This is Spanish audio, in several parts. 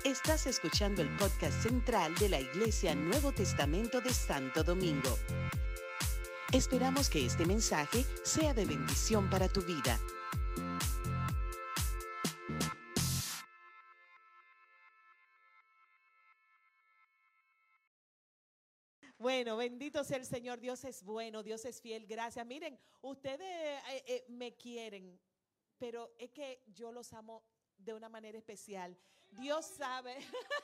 Estás escuchando el podcast central de la Iglesia Nuevo Testamento de Santo Domingo. Esperamos que este mensaje sea de bendición para tu vida. Bueno, bendito sea el Señor, Dios es bueno, Dios es fiel, gracias. Miren, ustedes me quieren, pero es que yo los amo de una manera especial. Dios sabe,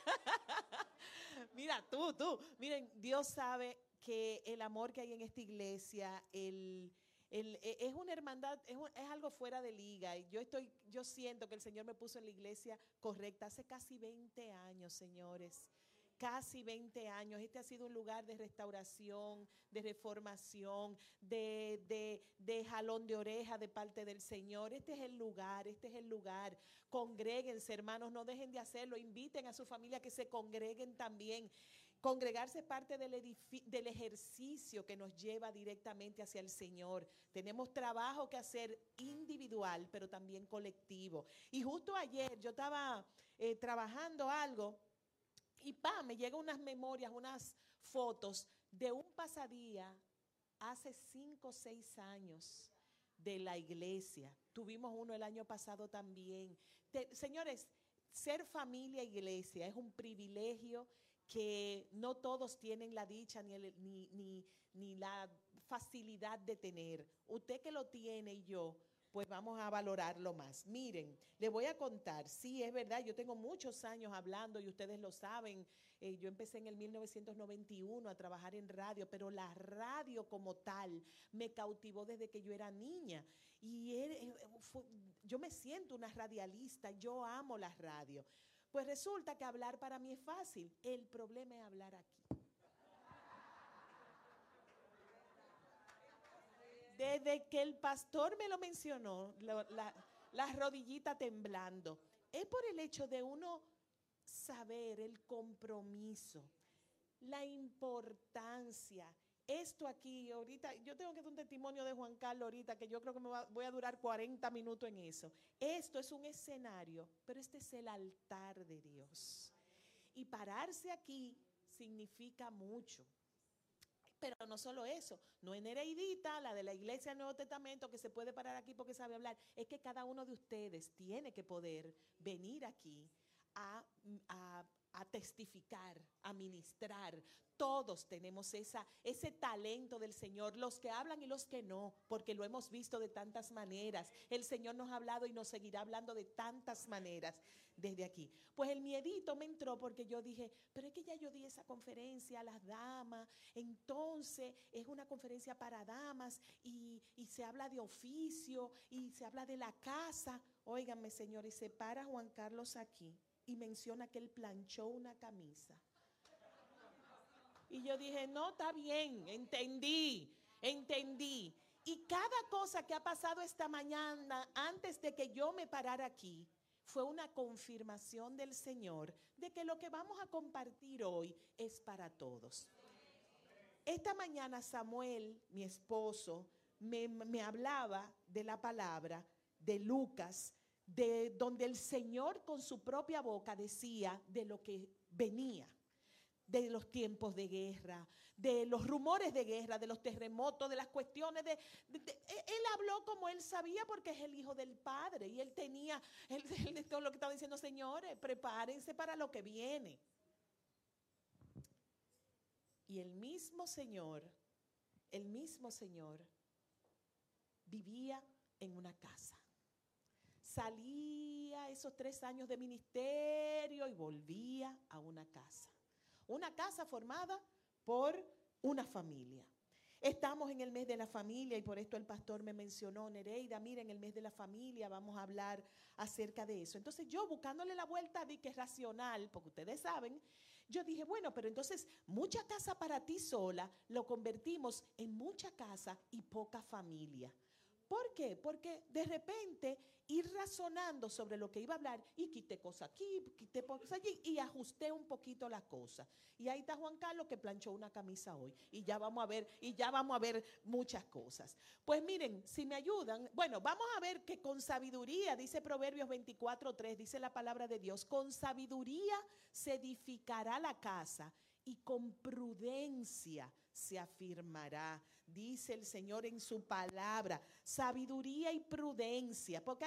mira, miren, Dios sabe que el amor que hay en esta iglesia, es una hermandad, es algo fuera de liga. Y yo siento que el Señor me puso en la iglesia correcta hace casi 20 años, señores. Casi 20 años. Este ha sido un lugar de restauración, de reformación, de jalón de oreja de parte del Señor. Este es el lugar, este es el lugar. Congréguense, hermanos, no dejen de hacerlo. Inviten a su familia a que se congreguen también. Congregarse es parte del ejercicio que nos lleva directamente hacia el Señor. Tenemos trabajo que hacer individual, pero también colectivo. Y justo ayer yo estaba trabajando algo. Y me llegan unas memorias, unas fotos de un pasadía hace 5 o 6 años de la iglesia. Tuvimos uno el año pasado también. Señores, ser familia e iglesia es un privilegio que no todos tienen la dicha ni la facilidad de tener. Usted que lo tiene y yo, pues vamos a valorarlo más. Miren, les voy a contar, sí, es verdad, yo tengo muchos años hablando y ustedes lo saben, yo empecé en el 1991 a trabajar en radio, pero la radio como tal me cautivó desde que yo era niña y yo me siento una radialista, yo amo la radio. Pues resulta que hablar para mí es fácil, el problema es hablar aquí. Desde que el pastor me lo mencionó, la rodillita temblando, es por el hecho de uno saber el compromiso, la importancia. Esto aquí, ahorita, yo tengo que dar un testimonio de Juan Carlos ahorita, que yo creo que voy a durar 40 minutos en eso. Esto es un escenario, pero este es el altar de Dios. Y pararse aquí significa mucho. Pero no solo eso, no es Nereidita, la de la Iglesia del Nuevo Testamento, que se puede parar aquí porque sabe hablar. Es que cada uno de ustedes tiene que poder venir aquí a, a testificar, a ministrar. Todos tenemos ese talento del Señor, los que hablan y los que no, porque lo hemos visto de tantas maneras. El Señor nos ha hablado y nos seguirá hablando de tantas maneras desde aquí. Pues el miedito me entró porque yo dije, pero es que ya yo di esa conferencia a las damas, entonces es una conferencia para damas y se habla de oficio y se habla de la casa. Óiganme, señor, y se para Juan Carlos aquí y menciona que él planchó una camisa. Y yo dije, no, está bien, entendí. Y cada cosa que ha pasado esta mañana, antes de que yo me parara aquí, fue una confirmación del Señor de que lo que vamos a compartir hoy es para todos. Esta mañana Samuel, mi esposo, me hablaba de la palabra de Lucas, de donde el Señor con su propia boca decía de lo que venía, de los tiempos de guerra, de los rumores de guerra, de los terremotos, de las cuestiones él habló como él sabía porque es el hijo del Padre y él tenía, todo lo que estaba diciendo, señores, prepárense para lo que viene. Y el mismo Señor vivía en una casa. Salía esos 3 años de ministerio y volvía a una casa. Una casa formada por una familia. Estamos en el mes de la familia y por esto el pastor me mencionó, Nereida, miren, el mes de la familia, vamos a hablar acerca de eso. Entonces yo buscándole la vuelta de que es racional, porque ustedes saben, yo dije, bueno, pero entonces mucha casa para ti sola lo convertimos en mucha casa y poca familia. ¿Por qué? Porque de repente ir razonando sobre lo que iba a hablar y quité cosas aquí, quité cosas allí y ajusté un poquito la cosa. Y ahí está Juan Carlos que planchó una camisa hoy y ya vamos a ver muchas cosas. Pues miren, si me ayudan, bueno, vamos a ver que con sabiduría, dice Proverbios 24:3, dice la palabra de Dios, con sabiduría se edificará la casa y con prudencia se afirmará, dice el Señor en su palabra, sabiduría y prudencia, porque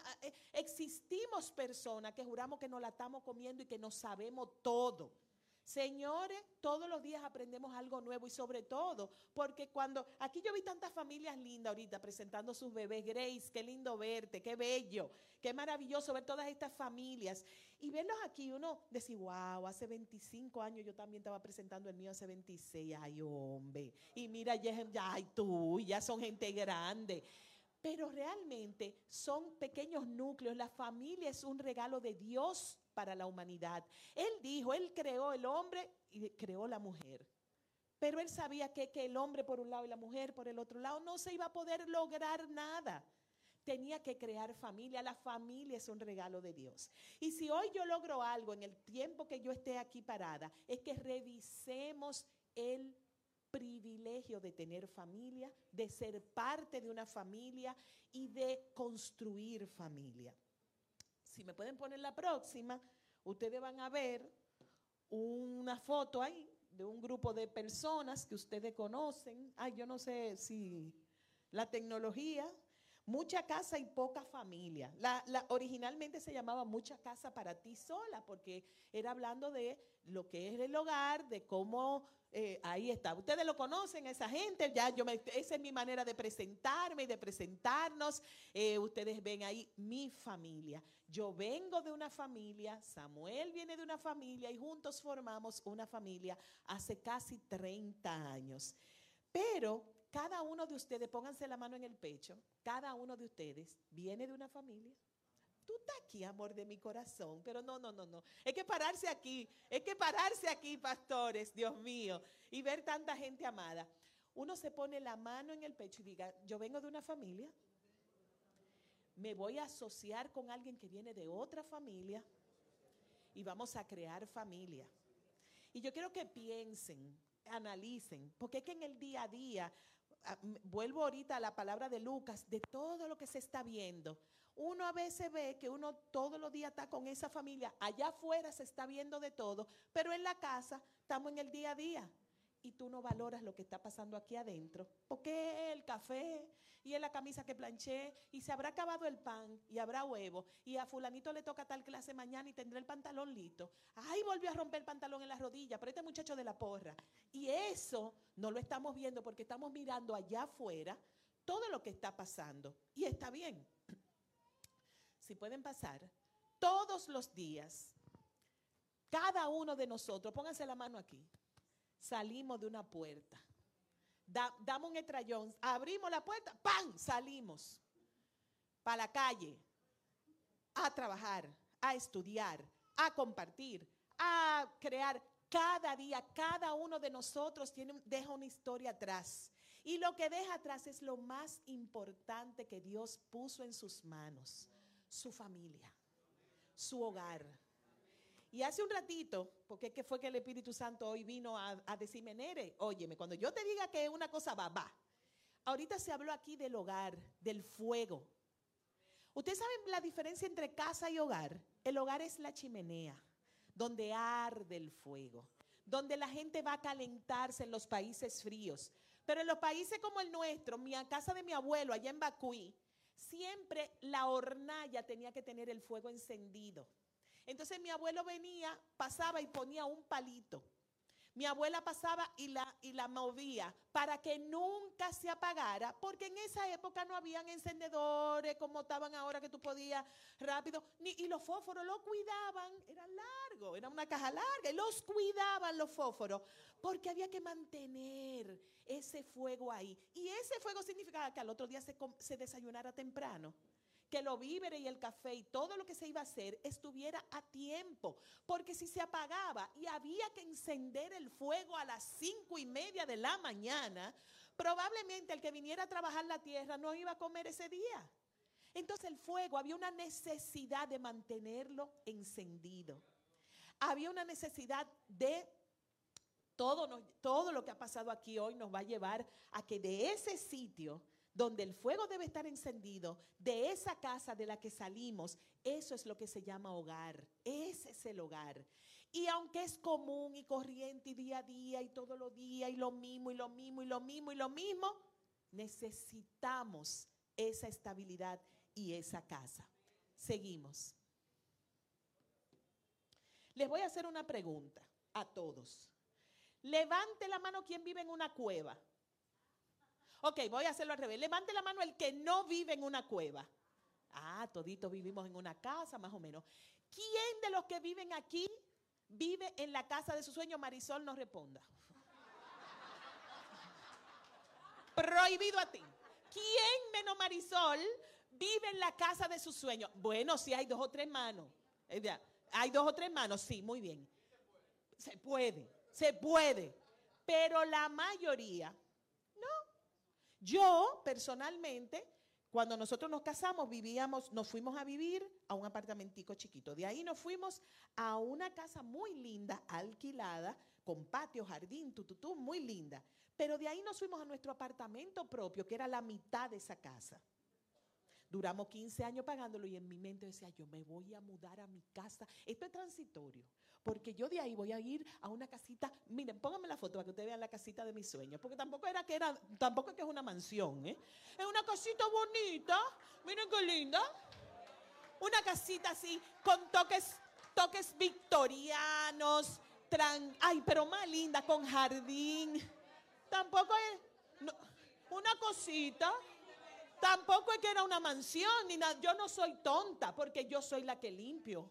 existimos personas que juramos que nos la estamos comiendo y que no sabemos todo. Señores, todos los días aprendemos algo nuevo y sobre todo, porque cuando, aquí yo vi tantas familias lindas ahorita presentando sus bebés. Grace, qué lindo verte, qué bello, qué maravilloso ver todas estas familias y verlos aquí, uno decir, wow, hace 25 años yo también estaba presentando el mío hace 26, ay hombre, y mira, ya ay tú, ya son gente grande. Pero realmente son pequeños núcleos, la familia es un regalo de Dios para la humanidad. Él dijo, Él creó el hombre y creó la mujer. Pero Él sabía que el hombre por un lado y la mujer por el otro lado no se iba a poder lograr nada. Tenía que crear familia. La familia es un regalo de Dios. Y si hoy yo logro algo en el tiempo que yo esté aquí parada, es que revisemos el privilegio de tener familia, de ser parte de una familia y de construir familia. Si me pueden poner la próxima, ustedes van a ver una foto ahí de un grupo de personas que ustedes conocen. Ay, yo no sé si la tecnología, mucha casa y poca familia. Originalmente se llamaba Mucha casa para ti sola, porque era hablando de lo que es el hogar, de cómo, ahí está. Ustedes lo conocen, esa gente, esa es mi manera de presentarme y de presentarnos. Ustedes ven ahí mi familia. Yo vengo de una familia, Samuel viene de una familia y juntos formamos una familia hace casi 30 años. Pero cada uno de ustedes, pónganse la mano en el pecho, cada uno de ustedes viene de una familia. Tú estás aquí, amor de mi corazón, pero no. Hay que pararse aquí, pastores, Dios mío, y ver tanta gente amada. Uno se pone la mano en el pecho y diga, yo vengo de una familia, me voy a asociar con alguien que viene de otra familia y vamos a crear familia. Y yo quiero que piensen, analicen, porque es que en el día a día, vuelvo ahorita a la palabra de Lucas, de todo lo que se está viendo, uno a veces ve que uno todos los días está con esa familia, allá afuera se está viendo de todo, pero en la casa estamos en el día a día y tú no valoras lo que está pasando aquí adentro, porque el café y es la camisa que planché y se habrá acabado el pan y habrá huevo y a fulanito le toca tal clase mañana y tendrá el pantalón listo. Ay, volvió a romper el pantalón en la rodilla, pero este muchacho de la porra. Y eso no lo estamos viendo porque estamos mirando allá afuera todo lo que está pasando y está bien. Si pueden pasar, todos los días, cada uno de nosotros, pónganse la mano aquí, salimos de una puerta. Damos un estrellón, abrimos la puerta, ¡pam! Salimos para la calle a trabajar, a estudiar, a compartir, a crear. Cada día, cada uno de nosotros deja una historia atrás. Y lo que deja atrás es lo más importante que Dios puso en sus manos: su familia, su hogar. Y hace un ratito, porque es que fue que el Espíritu Santo hoy vino a decirme, Nere, óyeme, cuando yo te diga que una cosa va. Ahorita se habló aquí del hogar, del fuego. ¿Ustedes saben la diferencia entre casa y hogar? El hogar es la chimenea, donde arde el fuego, donde la gente va a calentarse en los países fríos. Pero en los países como el nuestro, casa de mi abuelo allá en Bacuí, siempre la hornalla tenía que tener el fuego encendido. Entonces mi abuelo venía, pasaba y ponía un palito. Mi abuela pasaba y la movía para que nunca se apagara, porque en esa época no habían encendedores como estaban ahora que tú podías rápido, y los fósforos los cuidaban, era largo, era una caja larga, y los cuidaban los fósforos, porque había que mantener ese fuego ahí. Y ese fuego significaba que al otro día se desayunara temprano, que los víveres y el café y todo lo que se iba a hacer estuviera a tiempo, porque si se apagaba y había que encender el fuego a las 5:30 de la mañana, probablemente el que viniera a trabajar la tierra no iba a comer ese día. Entonces el fuego, había una necesidad de mantenerlo encendido. Había una necesidad de todo lo que ha pasado aquí hoy nos va a llevar a que de ese sitio donde el fuego debe estar encendido, de esa casa de la que salimos, eso es lo que se llama hogar. Ese es el hogar. Y aunque es común y corriente y día a día y todos los días y lo mismo y lo mismo y lo mismo y lo mismo, necesitamos esa estabilidad y esa casa. Seguimos. Les voy a hacer una pregunta a todos. Levante la mano quien vive en una cueva. Ok, voy a hacerlo al revés. Levante la mano el que no vive en una cueva. Ah, toditos vivimos en una casa, más o menos. ¿Quién de los que viven aquí vive en la casa de su sueño? Marisol, no responda. Prohibido a ti. ¿Quién menos Marisol vive en la casa de su sueño? Bueno, sí hay 2 o 3 manos. Hay 2 o 3 manos, sí, muy bien. Se puede. Pero la mayoría, no. Yo, personalmente, cuando nosotros nos casamos, nos fuimos a vivir a un apartamentico chiquito. De ahí nos fuimos a una casa muy linda, alquilada, con patio, jardín, muy linda. Pero de ahí nos fuimos a nuestro apartamento propio, que era la mitad de esa casa. Duramos 15 años pagándolo y en mi mente decía, yo me voy a mudar a mi casa. Esto es transitorio, porque yo de ahí voy a ir a una casita. Miren, pónganme la foto para que ustedes vean la casita de mis sueños, porque tampoco es que es una mansión, ¿eh? Es una casita bonita, miren qué linda. Una casita así, con toques victorianos, pero más linda, con jardín. Tampoco es una cosita. Tampoco es que era una mansión ni nada. Yo no soy tonta porque yo soy la que limpio.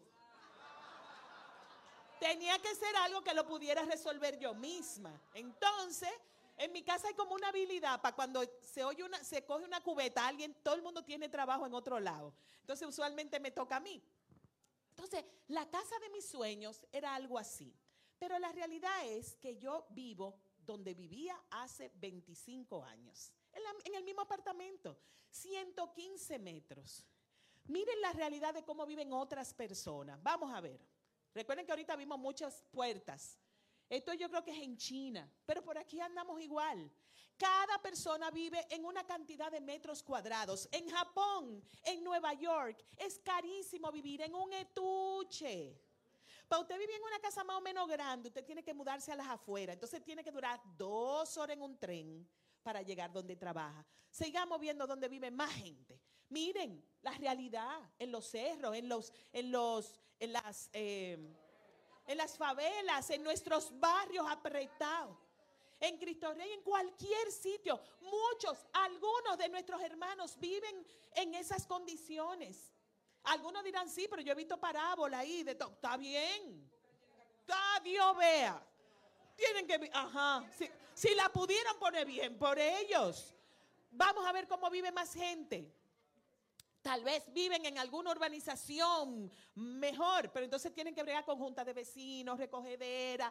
Tenía que ser algo que lo pudiera resolver yo misma. Entonces, en mi casa hay como una habilidad para cuando se coge una cubeta, todo el mundo tiene trabajo en otro lado. Entonces, usualmente me toca a mí. Entonces, la casa de mis sueños era algo así. Pero la realidad es que yo vivo donde vivía hace 25 años. En el mismo apartamento, 115 metros. Miren la realidad de cómo viven otras personas. Vamos a ver. Recuerden que ahorita vimos muchas puertas. Esto yo creo que es en China, pero por aquí andamos igual. Cada persona vive en una cantidad de metros cuadrados. En Japón, en Nueva York, es carísimo vivir en un estuche. Para usted vivir en una casa más o menos grande, usted tiene que mudarse a las afueras. Entonces tiene que durar 2 horas en un tren para llegar donde trabaja. Sigamos viendo donde vive más gente. Miren la realidad en los cerros, en las favelas, en nuestros barrios apretados, en Cristo Rey, en cualquier sitio. Algunos de nuestros hermanos viven en esas condiciones. Algunos dirán, sí, pero yo he visto parábola ahí. Está bien. Dios vea. Tienen que, si la pudieran poner bien por ellos. Vamos a ver cómo vive más gente. Tal vez viven en alguna urbanización mejor, pero entonces tienen que bregar con junta de vecinos, recogedera.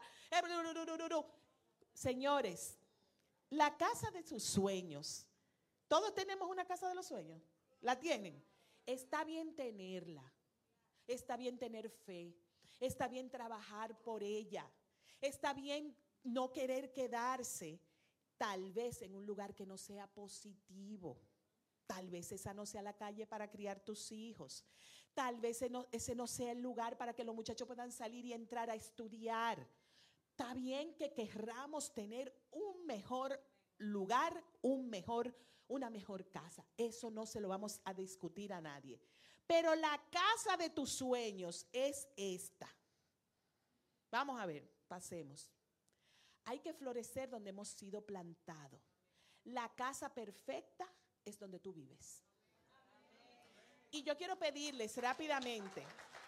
Señores, la casa de sus sueños. Todos tenemos una casa de los sueños. ¿La tienen? Está bien tenerla. Está bien tener fe. Está bien trabajar por ella. Está bien no querer quedarse, tal vez en un lugar que no sea positivo. Tal vez esa no sea la calle para criar tus hijos. Tal vez ese no sea el lugar para que los muchachos puedan salir y entrar a estudiar. Está bien que querramos tener un mejor lugar, una mejor casa. Eso no se lo vamos a discutir a nadie. Pero la casa de tus sueños es esta. Vamos a ver, pasemos. Hay que florecer donde hemos sido plantados. La casa perfecta es donde tú vives. Y yo quiero pedirles rápidamente.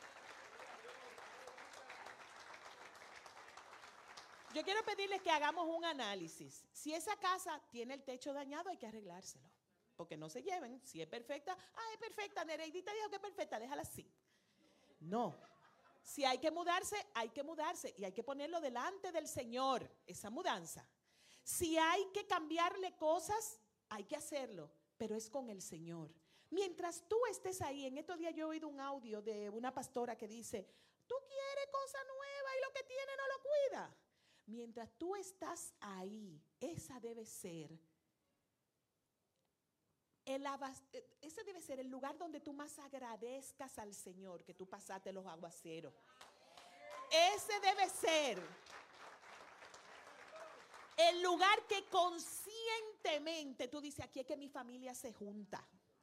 Yo quiero pedirles que hagamos un análisis. Si esa casa tiene el techo dañado, hay que arreglárselo. Porque no se lleven. Si es perfecta, es perfecta. Nereidita dijo que es perfecta, déjala así. No. Si hay que mudarse, hay que mudarse. Y hay que ponerlo delante del Señor, esa mudanza. Si hay que cambiarle cosas, hay que hacerlo, pero es con el Señor. Mientras tú estés ahí, en estos días yo he oído un audio de una pastora que dice, tú quieres cosa nueva y lo que tiene no lo cuida. Mientras tú estás ahí, ese debe ser el lugar donde tú más agradezcas al Señor que tú pasaste los aguaceros. Ese debe ser el lugar que conscientemente tú dices, aquí es que mi familia se junta.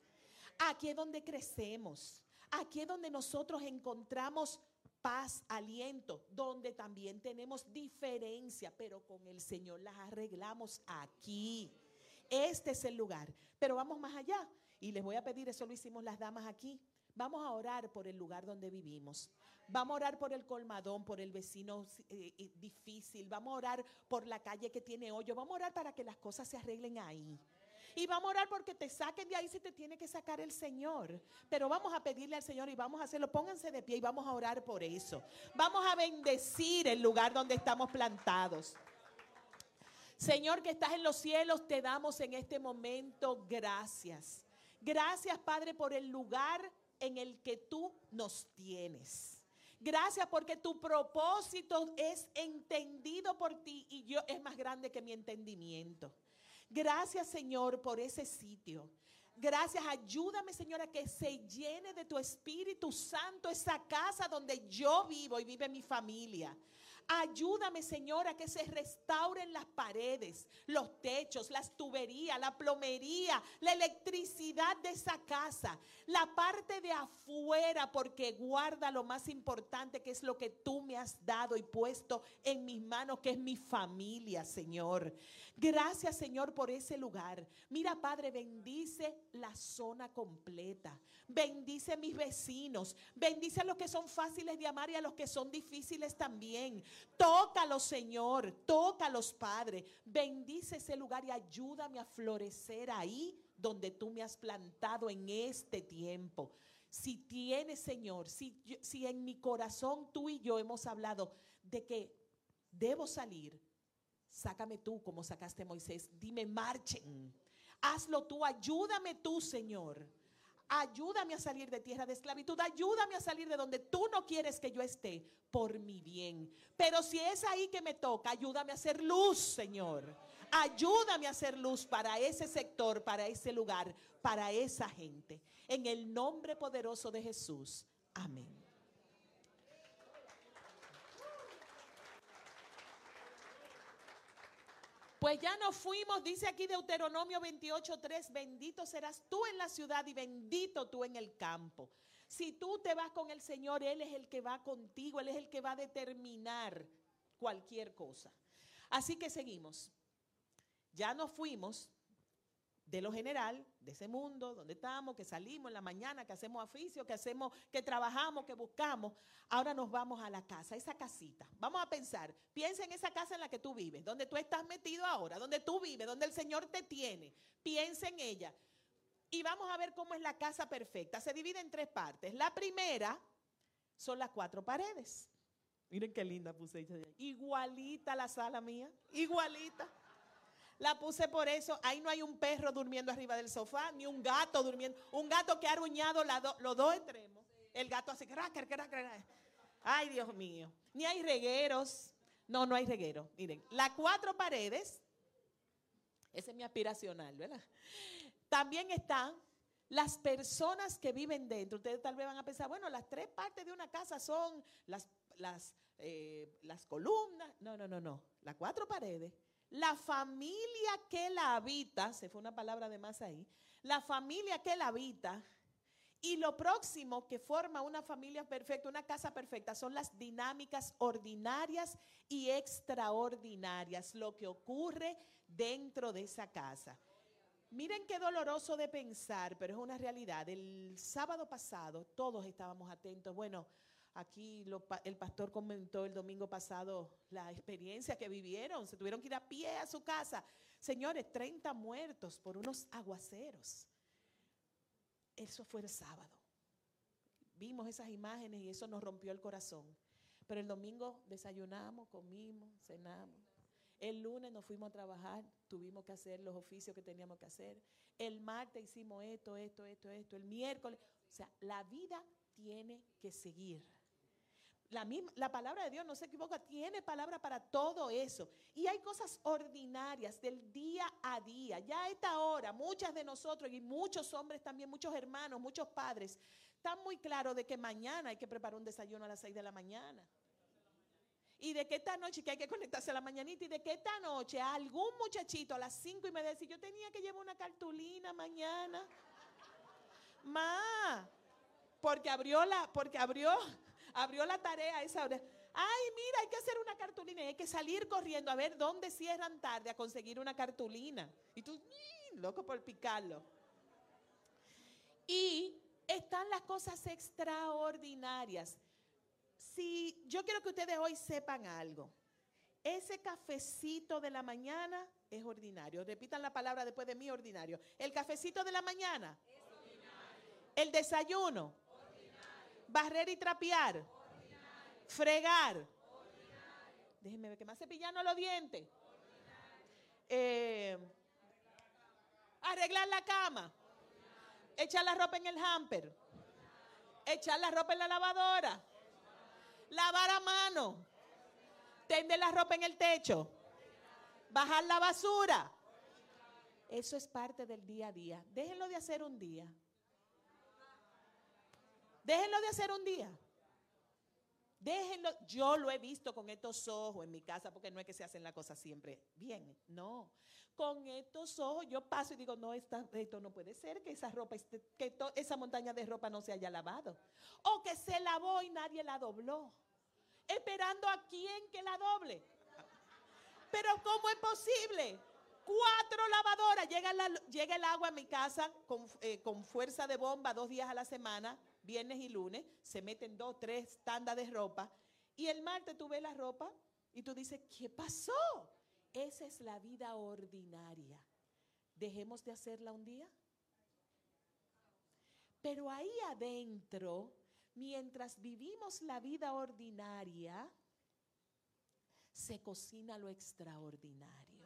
Aquí es donde crecemos. Aquí es donde nosotros encontramos paz, aliento, donde también tenemos diferencia, pero con el Señor las arreglamos aquí. Este es el lugar. Pero vamos más allá. Y les voy a pedir, eso lo hicimos las damas aquí. Vamos a orar por el lugar donde vivimos. Vamos a orar por el colmadón, por el vecino difícil. Vamos a orar por la calle que tiene hoyo. Vamos a orar para que las cosas se arreglen ahí. Y vamos a orar porque te saquen de ahí si te tiene que sacar el Señor. Pero vamos a pedirle al Señor y vamos a hacerlo. Pónganse de pie y vamos a orar por eso. Vamos a bendecir el lugar donde estamos plantados. Señor que estás en los cielos, te damos en este momento gracias. Gracias, Padre, por el lugar en el que tú nos tienes. Gracias porque tu propósito es entendido por ti y yo es más grande que mi entendimiento. Gracias, Señor, por ese sitio. Gracias, ayúdame, Señor, a que se llene de tu Espíritu Santo esa casa donde yo vivo y vive mi familia. Ayúdame, Señor, a que se restauren las paredes, los techos, las tuberías, la plomería, la electricidad de esa casa, la parte de afuera, porque guarda lo más importante que es lo que tú me has dado y puesto en mis manos, que es mi familia, Señor. Gracias, Señor, por ese lugar. Mira, Padre, bendice la zona completa. Bendice a mis vecinos. Bendice a los que son fáciles de amar y a los que son difíciles también. Tócalos, Señor. Tócalos, Padre. Bendice ese lugar y ayúdame a florecer ahí donde tú me has plantado en este tiempo. Si tienes, Señor, si en mi corazón tú y yo hemos hablado de que debo salir, sácame tú como sacaste a Moisés. Dime, marchen. Hazlo tú, ayúdame tú, Señor. Ayúdame a salir de tierra de esclavitud. Ayúdame a salir de donde tú no quieres que yo esté por mi bien. Pero si es ahí que me toca, ayúdame a hacer luz, Señor. Ayúdame a hacer luz para ese sector, para ese lugar, para esa gente. En el nombre poderoso de Jesús. Amén. Pues ya nos fuimos, dice aquí Deuteronomio 28:3, bendito serás tú en la ciudad y bendito tú en el campo. Si tú te vas con el Señor, Él es el que va contigo, Él es el que va a determinar cualquier cosa. Así que seguimos. Ya nos fuimos de lo general, de ese mundo donde estamos, que salimos en la mañana, que hacemos oficio, que trabajamos, que buscamos. Ahora nos vamos a la casa, esa casita. Vamos a pensar, piensa en esa casa en la que tú vives, donde tú estás metido ahora, donde tú vives, donde el Señor te tiene. Piensa en ella. Y vamos a ver cómo es la casa perfecta. Se divide en 3 partes. La primera son las 4 paredes. Miren qué linda puse ella. Igualita la sala mía, igualita. La puse por eso, ahí no hay un perro durmiendo arriba del sofá, ni un gato durmiendo, un gato que ha aruñado los 2 extremos, el gato así, cracker. Ay, Dios mío, ni hay regueros, no hay reguero. Miren, las 4 paredes, ese es mi aspiracional, ¿verdad? También están las personas que viven dentro. Ustedes tal vez van a pensar, bueno, las 3 partes de una casa son las columnas. No, las 4 paredes. La familia que la habita, se fue una palabra de más ahí, la familia que la habita y lo próximo que forma una familia perfecta, una casa perfecta, son las dinámicas ordinarias y extraordinarias, lo que ocurre dentro de esa casa. Miren qué doloroso de pensar, pero es una realidad. El sábado pasado todos estábamos atentos, bueno, aquí el pastor comentó el domingo pasado la experiencia que vivieron. Se tuvieron que ir a pie a su casa. Señores, 30 muertos por unos aguaceros. Eso fue el sábado. Vimos esas imágenes y eso nos rompió el corazón. Pero el domingo desayunamos, comimos, cenamos. El lunes nos fuimos a trabajar, tuvimos que hacer los oficios que teníamos que hacer. El martes hicimos esto. El miércoles. O sea, la vida tiene que seguir. La palabra de Dios no se equivoca, tiene palabra para todo eso. Y hay cosas ordinarias del día a día. Ya a esta hora, muchas de nosotros y muchos hombres también, muchos hermanos, muchos padres, están muy claros de que mañana hay que preparar un desayuno a las 6 de la mañana. Y de que esta noche que hay que conectarse a la mañanita. Y de que esta noche a algún muchachito a las 5:30 decir, yo tenía que llevar una cartulina mañana. Porque abrió la tarea a esa hora. Ay, mira, hay que hacer una cartulina y hay que salir corriendo a ver dónde cierran tarde a conseguir una cartulina. Y tú, loco por picarlo. Y están las cosas extraordinarias. Si yo quiero que ustedes hoy sepan algo. Ese cafecito de la mañana es ordinario. Repitan la palabra después de mí, ordinario. El cafecito de la mañana. Es ordinario. El desayuno. Ordinario. Barrer y trapear. Ordinario. Fregar. Ordinario. Déjenme ver, ¿qué más? Cepillarnos los dientes. Arreglar la cama. Ordinario. Echar la ropa en el hamper. Ordinario. Echar la ropa en la lavadora. Lavar a mano, tender la ropa en el techo, bajar la basura. Eso es parte del día a día. Déjenlo de hacer un día. Déjenlo de hacer un día. Déjenlo. Yo lo he visto con estos ojos en mi casa, porque no es que se hacen las cosas siempre bien, no. Con estos ojos yo paso y digo, no, esto no puede ser que esa montaña de ropa no se haya lavado. O que se lavó y nadie la dobló. Esperando a quién que la doble. Pero ¿cómo es posible? 4 lavadoras. Llega el agua a mi casa con fuerza de bomba 2 días a la semana, viernes y lunes. Se meten 2, 3 tandas de ropa. Y el martes tú ves la ropa y tú dices, ¿qué pasó? Esa es la vida ordinaria. ¿Dejemos de hacerla un día? Pero ahí adentro, mientras vivimos la vida ordinaria, se cocina lo extraordinario.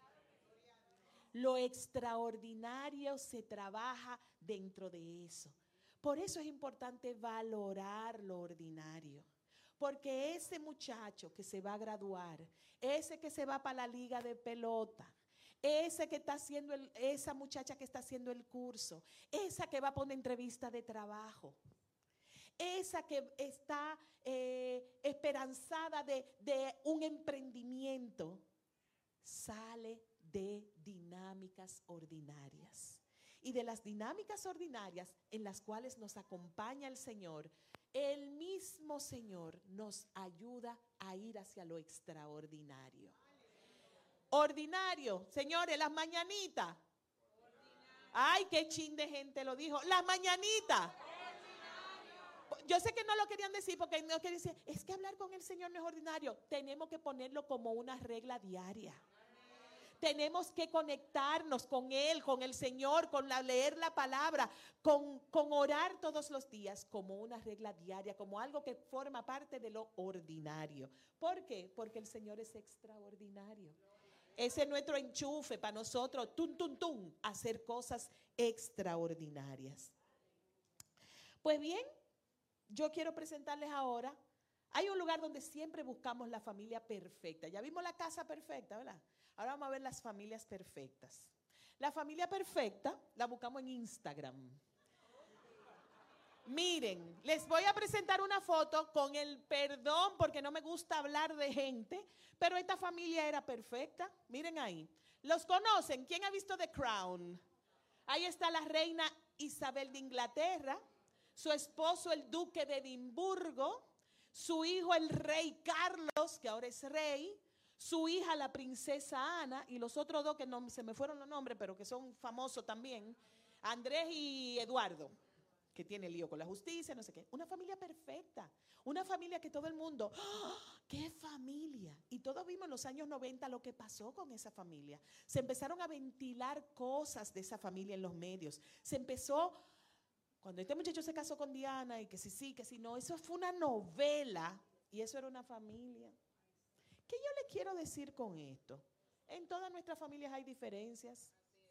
Lo extraordinario se trabaja dentro de eso. Por eso es importante valorar lo ordinario. Porque ese muchacho que se va a graduar, ese que se va para la liga de pelota, ese que está haciendo esa muchacha que está haciendo el curso, esa que va para una entrevista de trabajo, esa que está esperanzada de un emprendimiento, sale de dinámicas ordinarias. Y de las dinámicas ordinarias en las cuales nos acompaña el Señor, el mismo Señor nos ayuda a ir hacia lo extraordinario. Ordinario, señores, las mañanitas. Ay, qué chin de gente lo dijo. Las mañanitas. Yo sé que no lo querían decir porque no querían decir, es que hablar con el Señor no es ordinario. Tenemos que ponerlo como una regla diaria. Tenemos que conectarnos con Él, con el Señor, con leer la palabra, con orar todos los días como una regla diaria, como algo que forma parte de lo ordinario. ¿Por qué? Porque el Señor es extraordinario. Ese es nuestro enchufe para nosotros, hacer cosas extraordinarias. Pues bien, yo quiero presentarles ahora, hay un lugar donde siempre buscamos la familia perfecta. Ya vimos la casa perfecta, ¿verdad? Ahora vamos a ver las familias perfectas. La familia perfecta la buscamos en Instagram. Miren, les voy a presentar una foto con el perdón porque no me gusta hablar de gente, pero esta familia era perfecta. Miren ahí. ¿Los conocen? ¿Quién ha visto The Crown? Ahí está la reina Isabel de Inglaterra, su esposo el duque de Edimburgo, su hijo el rey Carlos, que ahora es rey, su hija la princesa Ana y los otros 2 que no se me fueron los nombres, pero que son famosos también, Andrés y Eduardo, que tiene lío con la justicia, no sé qué. Una familia perfecta, una familia que todo el mundo, ¡oh, qué familia! Y todos vimos en los años 90 lo que pasó con esa familia. Se empezaron a ventilar cosas de esa familia en los medios. Se empezó, cuando este muchacho se casó con Diana y que sí, que sí, no, eso fue una novela y eso era una familia. ¿Qué yo le quiero decir con esto? En todas nuestras familias hay diferencias.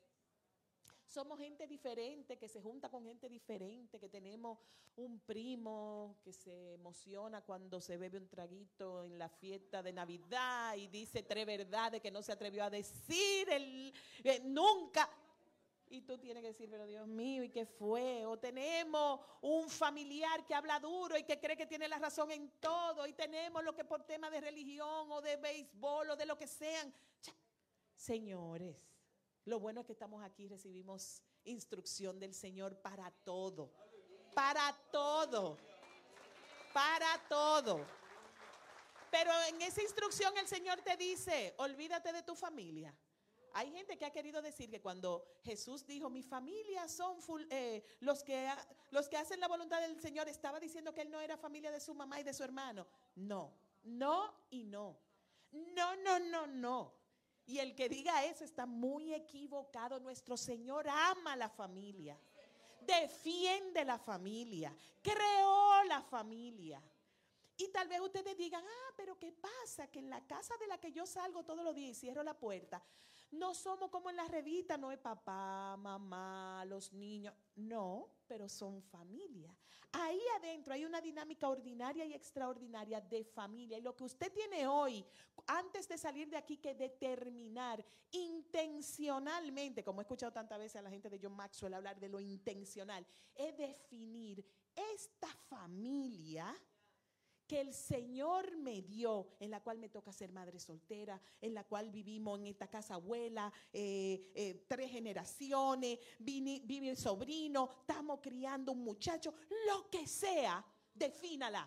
Somos gente diferente, que se junta con gente diferente, que tenemos un primo que se emociona cuando se bebe un traguito en la fiesta de Navidad y dice 3 verdades que no se atrevió a decir nunca. Y tú tienes que decir, pero Dios mío, ¿y qué fue? O tenemos un familiar que habla duro y que cree que tiene la razón en todo. Y tenemos lo que por tema de religión o de béisbol o de lo que sean. Señores, lo bueno es que estamos aquí, recibimos instrucción del Señor para todo. Para todo. Para todo. Pero en esa instrucción el Señor te dice, olvídate de tu familia. Hay gente que ha querido decir que cuando Jesús dijo, mi familia son los que hacen la voluntad del Señor, estaba diciendo que él no era familia de su mamá y de su hermano. No, no y no. No, no, no, no. Y el que diga eso está muy equivocado. Nuestro Señor ama la familia, defiende la familia, creó la familia. Y tal vez ustedes digan, pero ¿qué pasa? Que en la casa de la que yo salgo todos los días y cierro la puerta, no somos como en la revista, no es papá, mamá, los niños. No, pero son familia. Ahí adentro hay una dinámica ordinaria y extraordinaria de familia. Y lo que usted tiene hoy, antes de salir de aquí, que determinar intencionalmente, como he escuchado tantas veces a la gente de John Maxwell hablar de lo intencional, es definir esta familia que el Señor me dio, en la cual me toca ser madre soltera, en la cual vivimos en esta casa abuela, 3 generaciones, vive el sobrino, estamos criando un muchacho, lo que sea, defínala.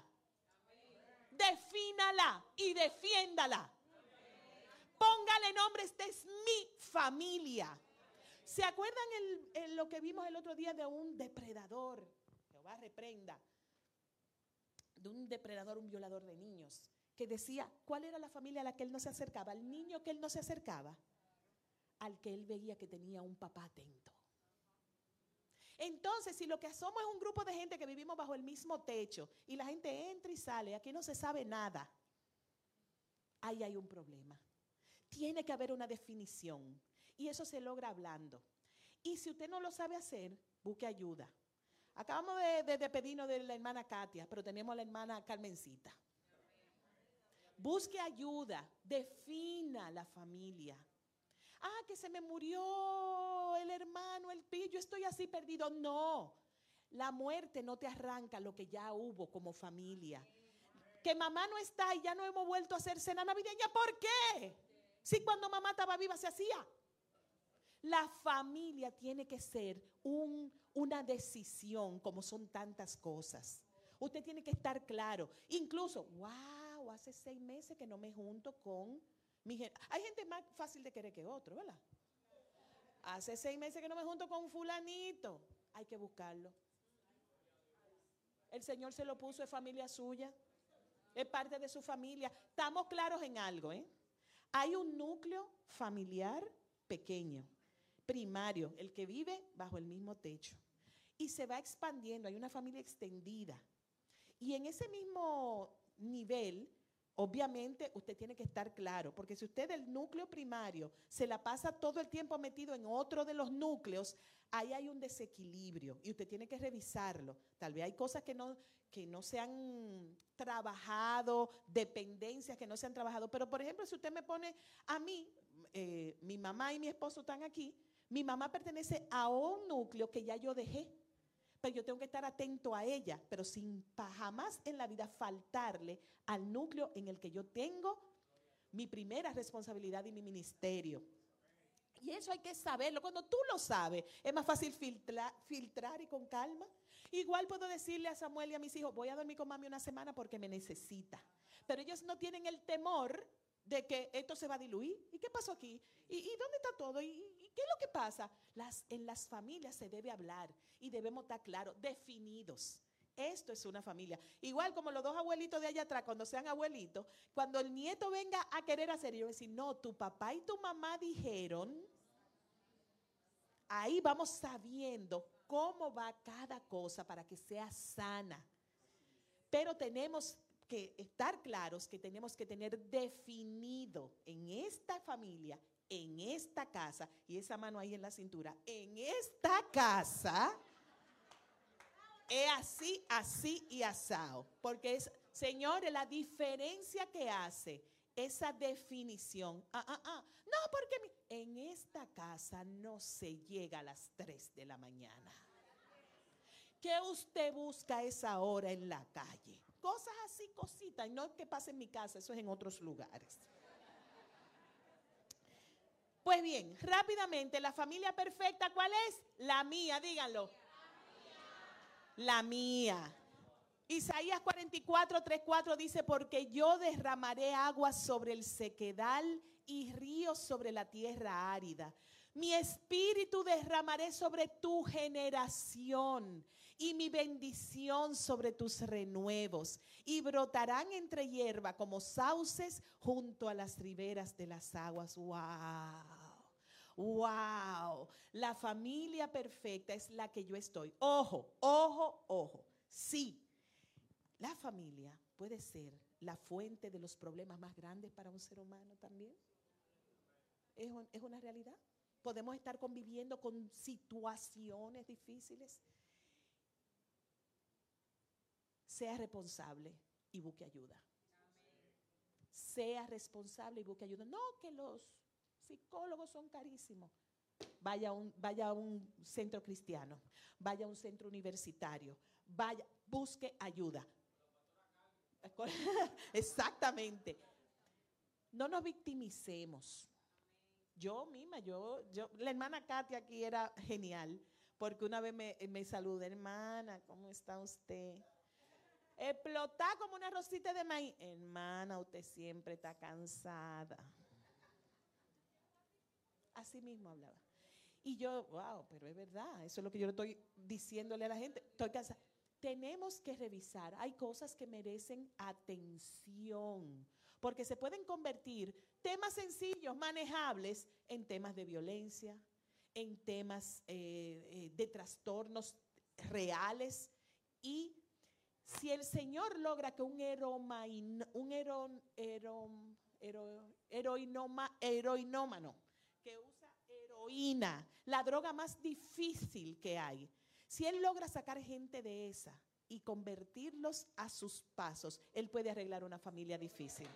Defínala y defiéndala. Póngale nombre, esta es mi familia. ¿Se acuerdan lo que vimos el otro día de un depredador? Jehová reprenda. De un depredador, un violador de niños, que decía, ¿cuál era la familia a la que él no se acercaba? Al niño que él no se acercaba, al que él veía que tenía un papá atento. Entonces, si lo que somos es un grupo de gente que vivimos bajo el mismo techo y la gente entra y sale, aquí no se sabe nada, ahí hay un problema. Tiene que haber una definición y eso se logra hablando. Y si usted no lo sabe hacer, busque ayuda. Acabamos de despedirnos de la hermana Katia, pero tenemos a la hermana Carmencita. Busque ayuda, defina la familia. Que se me murió el hermano, el pillo, yo estoy así perdido. No, la muerte no te arranca lo que ya hubo como familia. Que mamá no está y ya no hemos vuelto a hacer cena navideña, ¿por qué? Si cuando mamá estaba viva se hacía. La familia tiene que ser una decisión, como son tantas cosas. Usted tiene que estar claro. Incluso, wow, hace 6 meses que no me junto con mi gente. Hay gente más fácil de querer que otro, ¿verdad? Hace 6 meses que no me junto con fulanito. Hay que buscarlo. El Señor se lo puso, es familia suya. Es parte de su familia. Estamos claros en algo, ¿eh? Hay un núcleo familiar pequeño, primario, el que vive bajo el mismo techo. Y se va expandiendo, hay una familia extendida. Y en ese mismo nivel, obviamente, usted tiene que estar claro, porque si usted del núcleo primario se la pasa todo el tiempo metido en otro de los núcleos, ahí hay un desequilibrio y usted tiene que revisarlo. Tal vez hay cosas que no se han trabajado, dependencias que no se han trabajado. Pero, por ejemplo, si usted me pone a mí, mi mamá y mi esposo están aquí, mi mamá pertenece a un núcleo que ya yo dejé, pero yo tengo que estar atento a ella, pero sin jamás en la vida faltarle al núcleo en el que yo tengo mi primera responsabilidad y mi ministerio. Y eso hay que saberlo. Cuando tú lo sabes, es más fácil filtrar y con calma. Igual puedo decirle a Samuel y a mis hijos, voy a dormir con mami una semana porque me necesita. Pero ellos no tienen el temor de que esto se va a diluir. ¿Y qué pasó aquí? ¿Y dónde está todo? ¿Y qué es lo que pasa? En las familias se debe hablar y debemos estar claros, definidos. Esto es una familia. Igual como los 2 abuelitos de allá atrás, cuando sean abuelitos, cuando el nieto venga a querer hacer, yo voy a decir, no, tu papá y tu mamá dijeron. Ahí vamos sabiendo cómo va cada cosa para que sea sana. Pero tenemos que estar claros que tenemos que tener definido en esta familia, en esta casa, y esa mano ahí en la cintura, en esta casa, es así, así y asado. Porque es, señores, la diferencia que hace esa definición. No, porque en esta casa no se llega a las 3 de la mañana. ¿Qué usted busca a esa hora en la calle? Cosas así, cositas. No es que pase en mi casa, eso es en otros lugares. Pues bien, rápidamente, la familia perfecta, ¿cuál es? La mía, díganlo. La mía. Isaías 44, 3, 4 dice, porque yo derramaré aguas sobre el sequedal y ríos sobre la tierra árida. Mi espíritu derramaré sobre tu generación y mi bendición sobre tus renuevos. Y brotarán entre hierba como sauces junto a las riberas de las aguas. ¡Wow! ¡Wow! La familia perfecta es la que yo estoy. Ojo, ojo, ojo. Sí, la familia puede ser la fuente de los problemas más grandes para un ser humano también. Es una realidad. Podemos estar conviviendo con situaciones difíciles. Sea responsable y busque ayuda. Sea responsable y busque ayuda. No que los psicólogos son carísimos. Vaya a un centro cristiano, vaya a un centro universitario, busque ayuda. Exactamente. No nos victimicemos. Yo misma, la hermana Katia aquí era genial, porque una vez me saludó, hermana, ¿cómo está usted? Explotá como una rosita de maíz. Hermana, usted siempre está cansada. Así mismo hablaba. Y yo, wow, pero es verdad, eso es lo que yo le estoy diciéndole a la gente. Estoy cansada. Tenemos que revisar, hay cosas que merecen atención, porque se pueden convertir temas sencillos, manejables, en temas de violencia, en temas de trastornos reales. Y si el Señor logra que un heroinómano que usa heroína, la droga más difícil que hay, si Él logra sacar gente de esa y convertirlos a sus pasos, Él puede arreglar una familia difícil.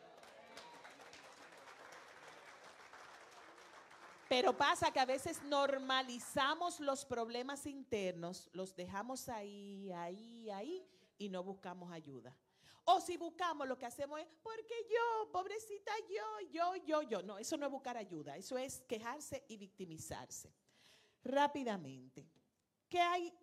Pero pasa que a veces normalizamos los problemas internos, los dejamos ahí, y no buscamos ayuda. O si buscamos, lo que hacemos es, porque yo, pobrecita, yo. No, eso no es buscar ayuda, eso es quejarse y victimizarse. Rápidamente, ¿qué hay?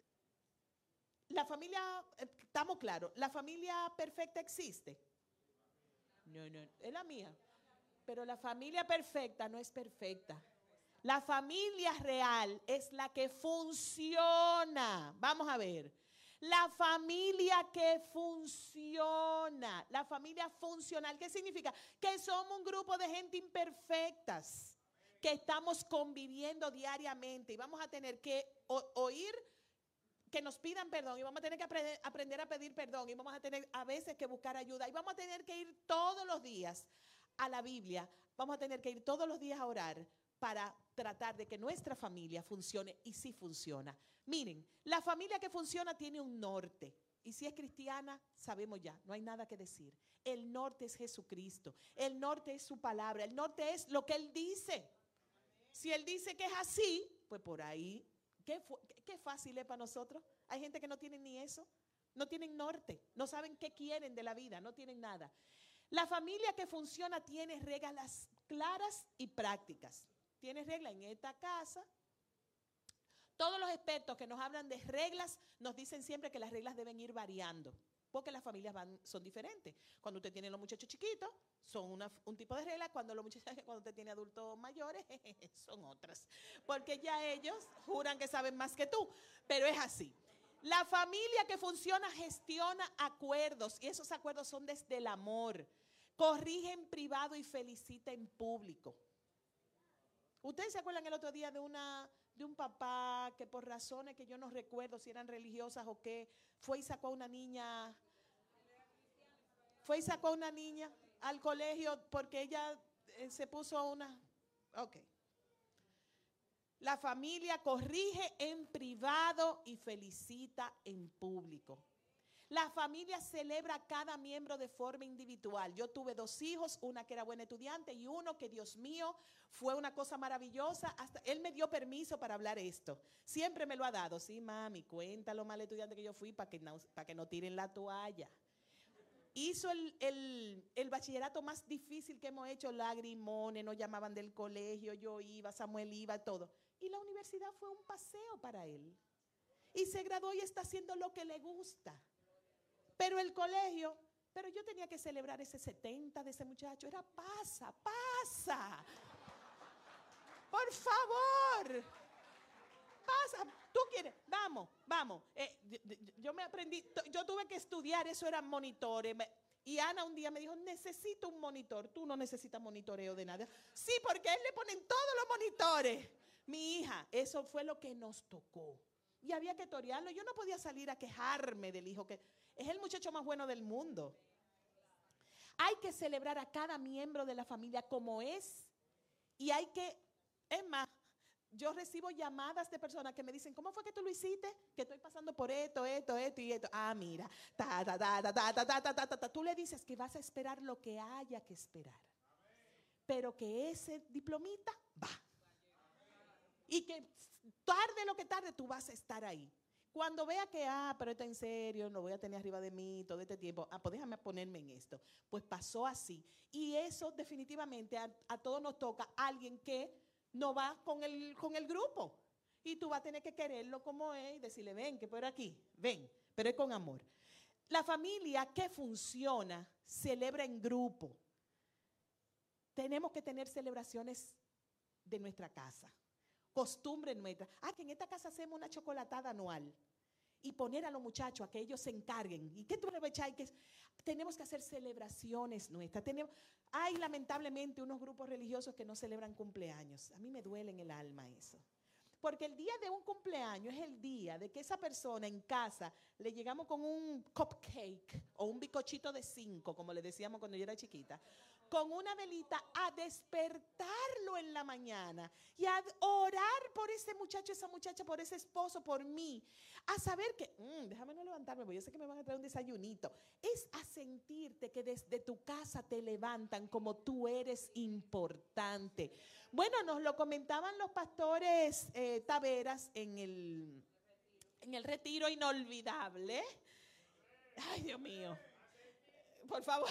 La familia, estamos claros, ¿la familia perfecta existe? No, es la mía. Pero la familia perfecta no es perfecta. La familia real es la que funciona. Vamos a ver. La familia que funciona, la familia funcional, ¿qué significa? Que somos un grupo de gente imperfectas, que estamos conviviendo diariamente y vamos a tener que oír que nos pidan perdón y vamos a tener que aprender a pedir perdón y vamos a tener a veces que buscar ayuda y vamos a tener que ir todos los días a la Biblia, vamos a tener que ir todos los días a orar para tratar de que nuestra familia funcione y sí funciona. Miren, la familia que funciona tiene un norte y si es cristiana, sabemos ya, no hay nada que decir. El norte es Jesucristo, el norte es su palabra, el norte es lo que Él dice. Si Él dice que es así, pues por ahí, qué fácil es para nosotros. Hay gente que no tiene ni eso, no tienen norte, no saben qué quieren de la vida, no tienen nada. La familia que funciona tiene reglas claras y prácticas. Tiene reglas en esta casa. Todos los expertos que nos hablan de reglas nos dicen siempre que las reglas deben ir variando, porque las familias son diferentes. Cuando usted tiene los muchachos chiquitos, son un tipo de regla. Cuando usted tiene adultos mayores, son otras. Porque ya ellos juran que saben más que tú, pero es así. La familia que funciona gestiona acuerdos y esos acuerdos son desde el amor. Corrige en privado y felicita en público. ¿Ustedes se acuerdan el otro día de un papá que por razones que yo no recuerdo si eran religiosas o qué, fue y sacó a una niña? Fue y sacó a una niña al colegio porque ella se puso una... Ok. La familia corrige en privado y felicita en público. La familia celebra a cada miembro de forma individual. Yo tuve 2 hijos, una que era buena estudiante y uno que, Dios mío, fue una cosa maravillosa. Hasta él me dio permiso para hablar esto. Siempre me lo ha dado. Sí, mami, cuenta lo mal estudiante que yo fui para que no tiren la toalla. Hizo el bachillerato más difícil que hemos hecho, lagrimones, nos llamaban del colegio, yo iba, Samuel iba, todo. Y la universidad fue un paseo para él. Y se graduó y está haciendo lo que le gusta. Pero el colegio, pero yo tenía que celebrar ese 70 de ese muchacho. Era pasa. Por favor. Pasa. Tú quieres, vamos. Yo me aprendí, yo tuve que estudiar, eso eran monitores. Y Ana un día me dijo, necesito un monitor. Tú no necesitas monitoreo de nada. Sí, porque a él le ponen todos los monitores. Mi hija, eso fue lo que nos tocó. Y había que torearlo. Yo no podía salir a quejarme del hijo que es el muchacho más bueno del mundo. Hay que celebrar a cada miembro de la familia como es. Y hay que, es más, yo recibo llamadas de personas que me dicen, ¿cómo fue que tú lo hiciste? Que estoy pasando por esto y esto. Ah, mira, Tú le dices que vas a esperar lo que haya que esperar. Pero que ese diplomita va. Y que tarde lo que tarde tú vas a estar ahí. Cuando vea que, pero está en serio, no voy a tener arriba de mí todo este tiempo, pues déjame ponerme en esto. Pues pasó así. Y eso definitivamente a todos nos toca alguien que no va con el grupo. Y tú vas a tener que quererlo como es y decirle, ven, que por aquí, ven, pero es con amor. La familia que funciona, celebra en grupo. Tenemos que tener celebraciones de nuestra casa. Costumbre nuestra. Que en esta casa hacemos una chocolatada anual. Y poner a los muchachos a que ellos se encarguen. ¿Y qué tú aprovechas? Tenemos que hacer celebraciones nuestras. Hay lamentablemente unos grupos religiosos que no celebran cumpleaños. A mí me duele en el alma eso. Porque el día de un cumpleaños es el día de que esa persona en casa le llegamos con un cupcake o un bizcochito de 5, como le decíamos cuando yo era chiquita, con una velita a despertarlo en la mañana y a orar por ese muchacho, esa muchacha, por ese esposo, por mí. A saber que, déjame no levantarme, porque yo sé que me van a traer un desayunito. Es a sentirte que desde tu casa te levantan como tú eres importante. Bueno, nos lo comentaban los pastores Taveras en el retiro inolvidable. Ay, Dios mío. Por favor.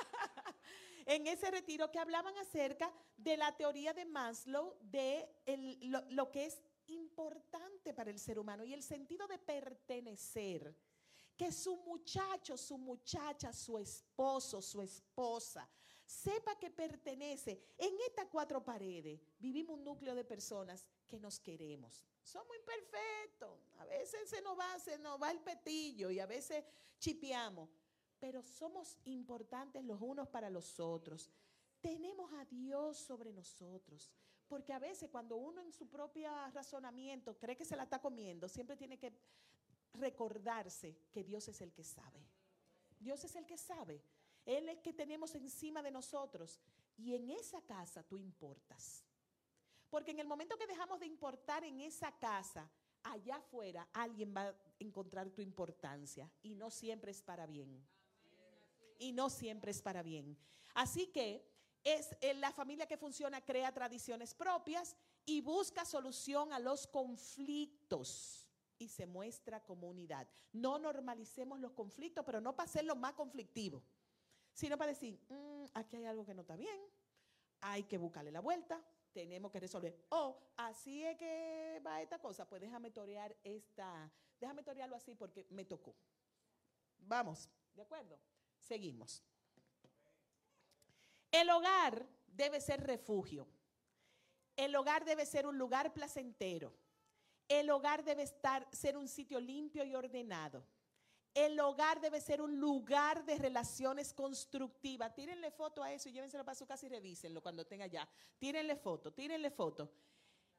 En ese retiro que hablaban acerca de la teoría de Maslow, de lo que es importante para el ser humano y el sentido de pertenecer. Que su muchacho, su muchacha, su esposo, su esposa, sepa que pertenece. En estas 4 paredes vivimos un núcleo de personas que nos queremos. Somos imperfectos. A veces se nos va el petillo y a veces chipeamos. Pero somos importantes los unos para los otros. Tenemos a Dios sobre nosotros. Porque a veces cuando uno en su propio razonamiento cree que se la está comiendo, siempre tiene que recordarse que Dios es el que sabe. Dios es el que sabe. Él es el que tenemos encima de nosotros. Y en esa casa tú importas. Porque en el momento que dejamos de importar en esa casa, allá afuera alguien va a encontrar tu importancia. Y no siempre es para bien. Y no siempre es para bien. Así que es la familia que funciona, crea tradiciones propias y busca solución a los conflictos y se muestra como unidad. No normalicemos los conflictos, pero no para hacerlo más conflictivo, sino para decir, aquí hay algo que no está bien, hay que buscarle la vuelta, tenemos que resolver. Así es que va esta cosa, pues déjame torearlo así porque me tocó. Vamos, ¿de acuerdo? Seguimos. El hogar debe ser refugio. El hogar debe ser un lugar placentero. El hogar debe ser un sitio limpio y ordenado. El hogar debe ser un lugar de relaciones constructivas. Tírenle foto a eso y llévenselo para su casa y revísenlo cuando tenga ya. Tírenle foto.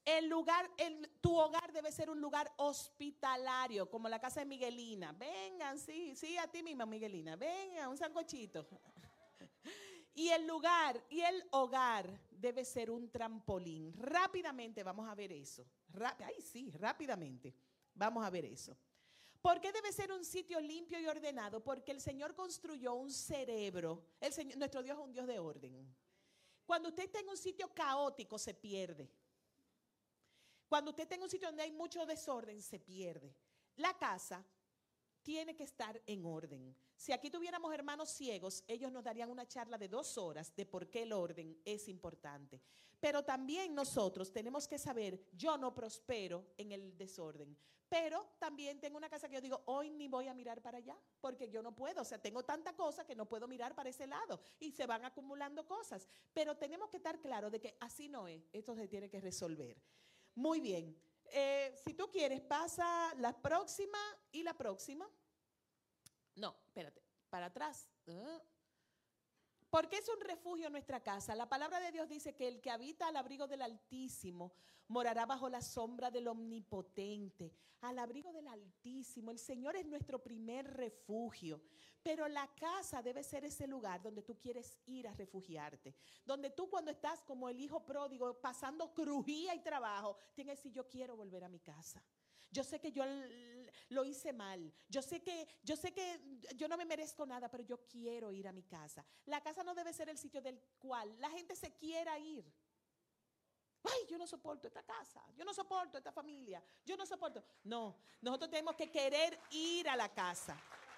Tu hogar debe ser un lugar hospitalario, como la casa de Miguelina. Vengan, sí, a ti misma, Miguelina. Vengan, un sancochito. Y el hogar debe ser un trampolín. Rápidamente vamos a ver eso. Rápidamente vamos a ver eso. ¿Por qué debe ser un sitio limpio y ordenado? Porque el Señor construyó un cerebro. Nuestro Dios es un Dios de orden. Cuando usted está en un sitio caótico, se pierde. Cuando usted está en un sitio donde hay mucho desorden, se pierde. La casa tiene que estar en orden. Si aquí tuviéramos hermanos ciegos, ellos nos darían una charla de 2 horas de por qué el orden es importante. Pero también nosotros tenemos que saber, yo no prospero en el desorden. Pero también tengo una casa que yo digo, hoy ni voy a mirar para allá, porque yo no puedo. O sea, tengo tanta cosa que no puedo mirar para ese lado. Y se van acumulando cosas. Pero tenemos que estar claros de que así no es. Esto se tiene que resolver. Muy bien. Si tú quieres, pasa la próxima y la próxima. No, espérate, para atrás. ¿Por qué es un refugio nuestra casa? La palabra de Dios dice que el que habita al abrigo del Altísimo morará bajo la sombra del Omnipotente. Al abrigo del Altísimo. El Señor es nuestro primer refugio. Pero la casa debe ser ese lugar donde tú quieres ir a refugiarte. Donde tú, cuando estás como el hijo pródigo pasando crujía y trabajo, tienes que decir, yo quiero volver a mi casa. Yo sé que yo lo hice mal. Yo sé que yo no me merezco nada, pero yo quiero ir a mi casa. La casa no debe ser el sitio del cual la gente se quiera ir. Ay, yo no soporto esta casa. Yo no soporto esta familia. Yo no soporto. No, nosotros tenemos que querer ir a la casa.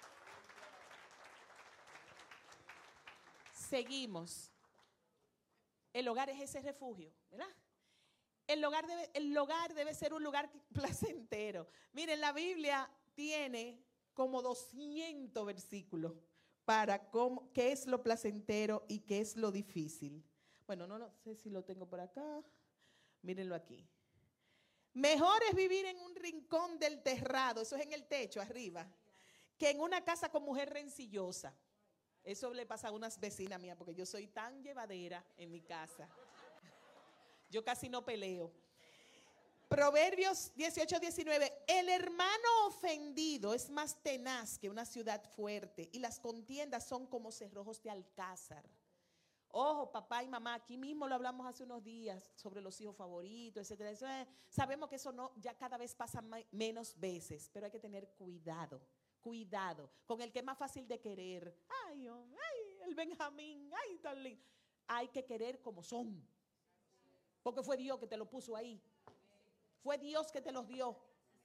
Seguimos. El hogar es ese refugio, ¿verdad? El hogar debe ser un lugar placentero. Miren, la Biblia tiene como 200 versículos para qué es lo placentero y qué es lo difícil. Bueno, no sé si lo tengo por acá. Mírenlo aquí. Mejor es vivir en un rincón del terrado, eso es en el techo arriba, que en una casa con mujer rencillosa. Eso le pasa a unas vecinas mías porque yo soy tan llevadera en mi casa. Yo casi no peleo. Proverbios 18:19. El hermano ofendido es más tenaz que una ciudad fuerte y las contiendas son como cerrojos de alcázar. Ojo, papá y mamá, aquí mismo lo hablamos hace unos días sobre los hijos favoritos, etcétera. Sabemos que eso no, ya cada vez pasa menos veces, pero hay que tener cuidado. Cuidado con el que es más fácil de querer. Ay, el Benjamín, ay, tan lindo. Hay que querer como son. Porque fue Dios que te lo puso ahí. Fue Dios que te los dio.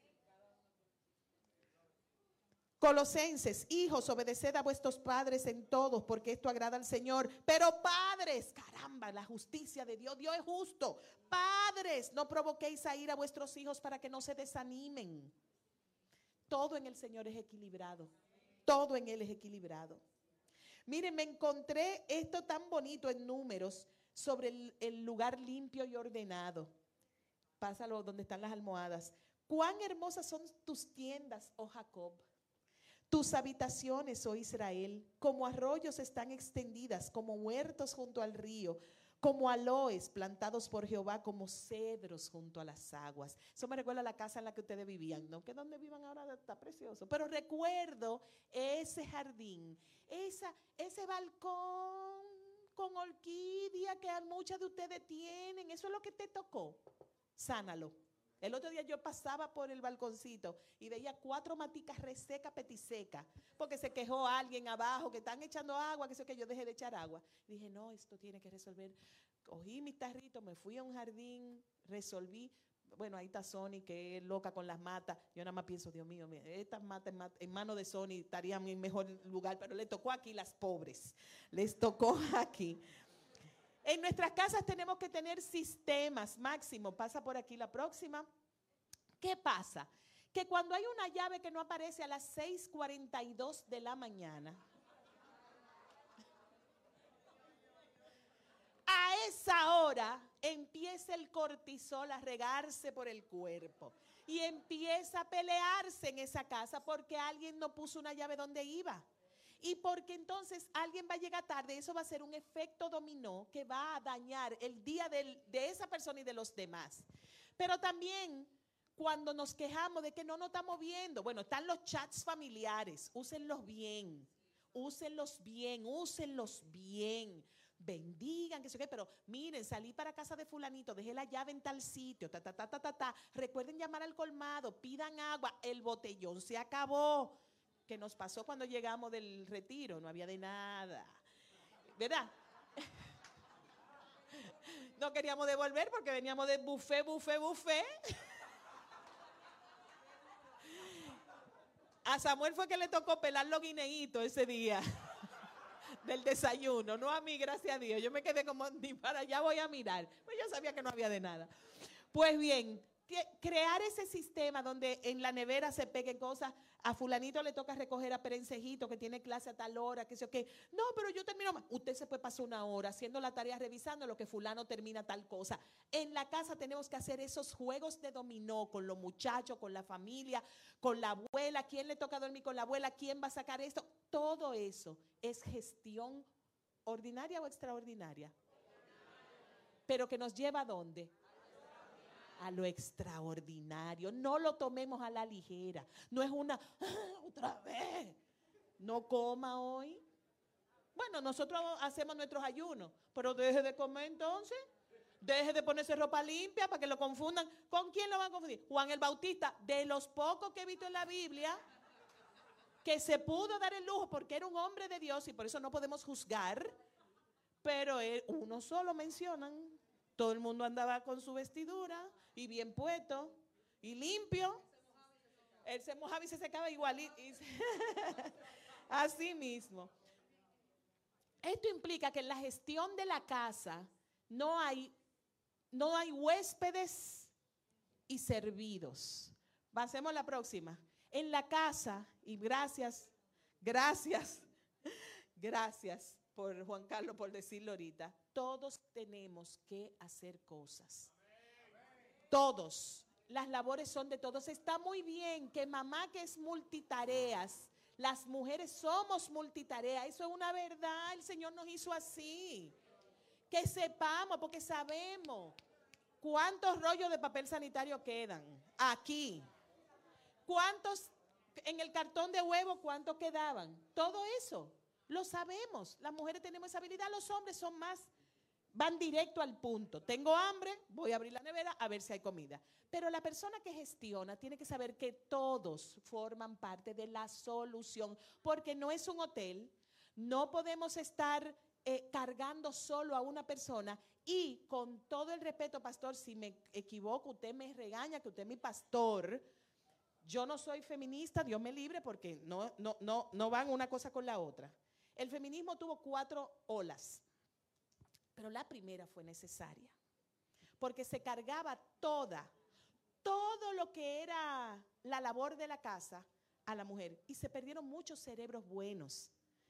Colosenses, hijos, obedeced a vuestros padres en todos, porque esto agrada al Señor. Pero padres, caramba, la justicia de Dios, Dios es justo. Padres, no provoquéis a ir a vuestros hijos para que no se desanimen. Todo en el Señor es equilibrado. Todo en Él es equilibrado. Miren, me encontré esto tan bonito en Números sobre el lugar limpio y ordenado. Pásalo donde están las almohadas. Cuán hermosas son tus tiendas, oh Jacob. Tus habitaciones, oh Israel, como arroyos están extendidas, como huertos junto al río, como aloes plantados por Jehová, como cedros junto a las aguas. Eso me recuerda a la casa en la que ustedes vivían, ¿no? Que donde vivan ahora está precioso. Pero recuerdo ese jardín, ese balcón con orquídea que muchas de ustedes tienen. Eso es lo que te tocó. Sánalo. El otro día yo pasaba por el balconcito y veía 4 maticas resecas, petisecas, porque se quejó alguien abajo que están echando agua, que sé que yo dejé de echar agua. Dije, no, esto tiene que resolver. Cogí mis tarritos, me fui a un jardín, resolví. Bueno, ahí está Sony, que es loca con las matas. Yo nada más pienso, Dios mío, estas matas en manos de Sony estarían en mejor lugar, pero le tocó aquí las pobres. Les tocó aquí. En nuestras casas tenemos que tener sistemas. Máximo, pasa por aquí la próxima. ¿Qué pasa? Que cuando hay una llave que no aparece a las 6:42 de la mañana, a esa hora empieza el cortisol a regarse por el cuerpo y empieza a pelearse en esa casa porque alguien no puso una llave donde iba. Y porque entonces alguien va a llegar tarde, eso va a ser un efecto dominó que va a dañar el día de esa persona y de los demás. Pero también cuando nos quejamos de que no nos estamos viendo, bueno, están los chats familiares, úsenlos bien, úsenlos bien, úsenlos bien. Bendigan, que sé qué, pero miren, salí para casa de fulanito, dejé la llave en tal sitio, recuerden llamar al colmado, pidan agua, el botellón se acabó, que nos pasó cuando llegamos del retiro, no había de nada, ¿verdad? No queríamos devolver porque veníamos de buffet. A Samuel fue que le tocó pelar los guineitos ese día del desayuno, no a mí, gracias a Dios. Yo me quedé como, ni para allá voy a mirar. Pues yo sabía que no había de nada. Pues bien, crear ese sistema donde en la nevera se peguen cosas, a fulanito le toca recoger a Perencejito que tiene clase a tal hora, que sé yo qué. No, pero yo termino. Usted se puede pasar una hora haciendo la tarea, revisando lo que fulano termina tal cosa. En la casa tenemos que hacer esos juegos de dominó con los muchachos, con la familia, con la abuela. ¿Quién le toca dormir con la abuela? ¿Quién va a sacar esto? Todo eso es gestión ordinaria o extraordinaria. Pero que nos lleva ¿a dónde? A lo extraordinario. No lo tomemos a la ligera. No es una, otra vez, no coma hoy. Bueno, nosotros hacemos nuestros ayunos, pero deje de comer entonces. Deje de ponerse ropa limpia para que lo confundan. ¿Con quién lo van a confundir? Juan el Bautista, de los pocos que he visto en la Biblia, que se pudo dar el lujo porque era un hombre de Dios y por eso no podemos juzgar, pero uno solo mencionan. Todo el mundo andaba con su vestidura y bien puesto y limpio. Él se mojaba y se secaba igualito. Así mismo. Esto implica que en la gestión de la casa no hay huéspedes y servidos. Pasemos a la próxima. En la casa, y gracias por Juan Carlos por decirlo ahorita, todos tenemos que hacer cosas. Todos. Las labores son de todos. Está muy bien que mamá que es multitareas, las mujeres somos multitareas. Eso es una verdad. El Señor nos hizo así. Que sepamos, porque sabemos cuántos rollos de papel sanitario quedan aquí. ¿Cuántos en el cartón de huevo, cuántos quedaban? Todo eso lo sabemos. Las mujeres tenemos esa habilidad. Los hombres son más, van directo al punto. Tengo hambre, voy a abrir la nevera a ver si hay comida. Pero la persona que gestiona tiene que saber que todos forman parte de la solución, porque no es un hotel. No podemos estar cargando solo a una persona. Y con todo el respeto, pastor, si me equivoco, usted me regaña, que usted es mi pastor. Yo no soy feminista, Dios me libre, porque no van una cosa con la otra. El feminismo tuvo 4 olas, pero la primera fue necesaria, porque se cargaba todo lo que era la labor de la casa a la mujer, y se perdieron muchos cerebros buenos,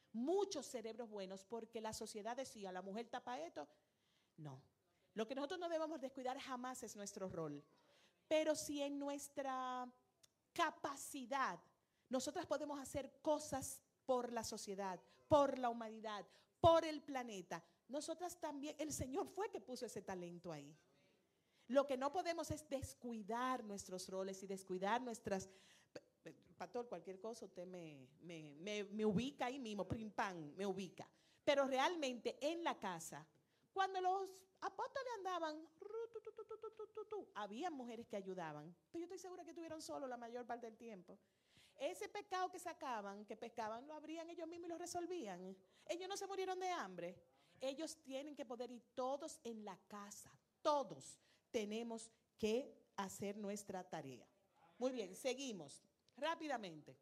porque la sociedad decía, la mujer tapa esto. No, lo que nosotros no debemos descuidar jamás es nuestro rol, pero si en nuestra capacidad nosotras podemos hacer cosas por la sociedad, por la humanidad, por el planeta, nosotras también, el Señor fue que puso ese talento ahí. Lo que no podemos es descuidar nuestros roles y descuidar nuestras. Pastor, cualquier cosa usted me ubica ahí mismo, prim pam, me ubica. Pero realmente en la casa, cuando los apóstoles andaban, había mujeres que ayudaban, pero yo estoy segura que estuvieron solos la mayor parte del tiempo. Ese pescado que pescaban, lo abrían ellos mismos y lo resolvían. Ellos no se murieron de hambre. Ellos tienen que poder ir todos en la casa. Todos tenemos que hacer nuestra tarea. Muy bien, seguimos rápidamente.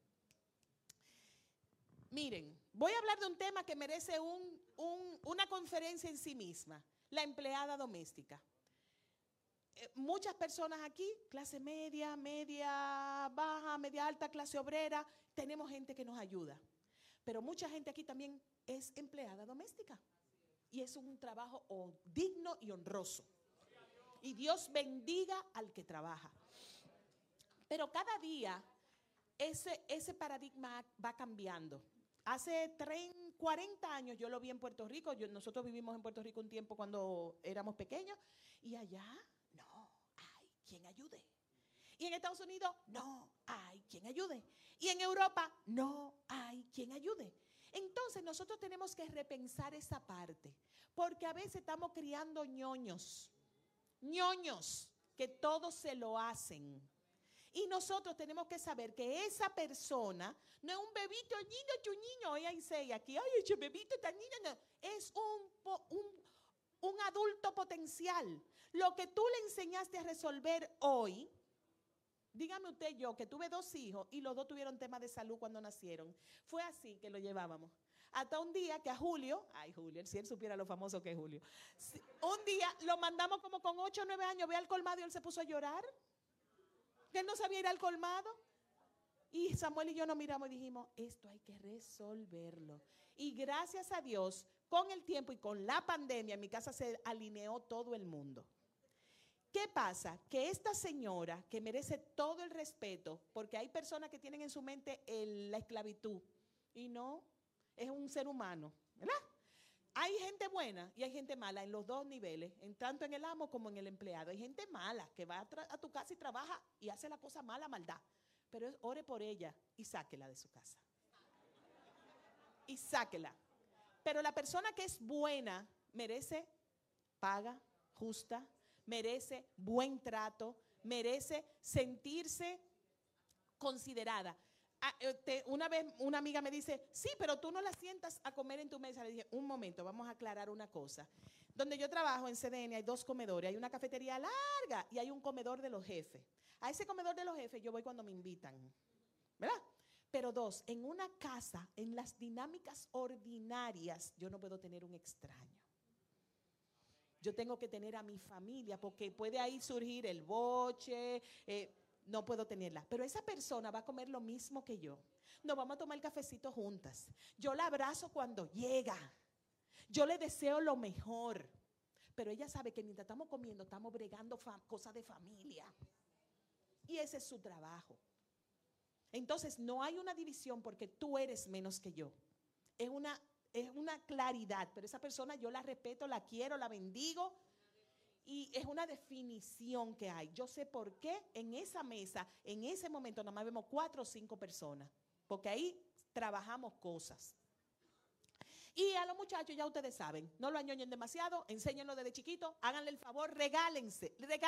Miren, voy a hablar de un tema que merece una conferencia en sí misma, la empleada doméstica. Muchas personas aquí, clase media, media baja, media alta, clase obrera, tenemos gente que nos ayuda. Pero mucha gente aquí también es empleada doméstica. Y es un trabajo digno y honroso. Y Dios bendiga al que trabaja. Pero cada día ese paradigma va cambiando. Hace 40 años yo lo vi en Puerto Rico. Nosotros vivimos en Puerto Rico un tiempo cuando éramos pequeños. Y allá, no, ay, quien ayude. Y en Estados Unidos no hay quien ayude. Y en Europa no hay quien ayude. Entonces nosotros tenemos que repensar esa parte, porque a veces estamos criando ñoños que todos se lo hacen. Y nosotros tenemos que saber que esa persona no es un bebito, niño, chuñiño, ella dice aquí, ay, ese bebito, esta niña, no. Es un adulto potencial. Lo que tú le enseñaste a resolver hoy, dígame usted, yo que tuve 2 hijos y los 2 tuvieron temas de salud cuando nacieron. Fue así que lo llevábamos. Hasta un día que a Julio, ay Julio, si él supiera lo famoso que es Julio, un día lo mandamos como con 8 o 9 años, ve al colmado y él se puso a llorar. Que él no sabía ir al colmado. Y Samuel y yo nos miramos y dijimos, esto hay que resolverlo. Y gracias a Dios, con el tiempo y con la pandemia, en mi casa se alineó todo el mundo. ¿Qué pasa? Que esta señora, que merece todo el respeto, porque hay personas que tienen en su mente la esclavitud, y no, es un ser humano, ¿verdad? Hay gente buena y hay gente mala en los 2 niveles, tanto en el amo como en el empleado. Hay gente mala que va a tu casa y trabaja y hace la cosa mala, maldad. Pero ore por ella y sáquela de su casa. Y sáquela. Pero la persona que es buena merece paga justa, merece buen trato, merece sentirse considerada. Una vez una amiga me dice, sí, pero tú no la sientas a comer en tu mesa. Le dije, un momento, vamos a aclarar una cosa. Donde yo trabajo en CDN hay 2 comedores, hay una cafetería larga y hay un comedor de los jefes. A ese comedor de los jefes yo voy cuando me invitan, ¿verdad? Pero 2, en una casa, en las dinámicas ordinarias, yo no puedo tener un extraño. Yo tengo que tener a mi familia porque puede ahí surgir el boche, no puedo tenerla. Pero esa persona va a comer lo mismo que yo. Nos vamos a tomar el cafecito juntas. Yo la abrazo cuando llega. Yo le deseo lo mejor. Pero ella sabe que mientras estamos comiendo, estamos bregando cosas de familia. Y ese es su trabajo. Entonces, no hay una división porque tú eres menos que yo. Es una claridad. Pero esa persona yo la respeto, la quiero, la bendigo. Y es una definición que hay. Yo sé por qué en esa mesa, en ese momento, nada más vemos 4 o 5 personas. Porque ahí trabajamos cosas. Y a los muchachos, ya ustedes saben, no lo añoñen demasiado, enséñenlo desde chiquito, háganle el favor, regálenles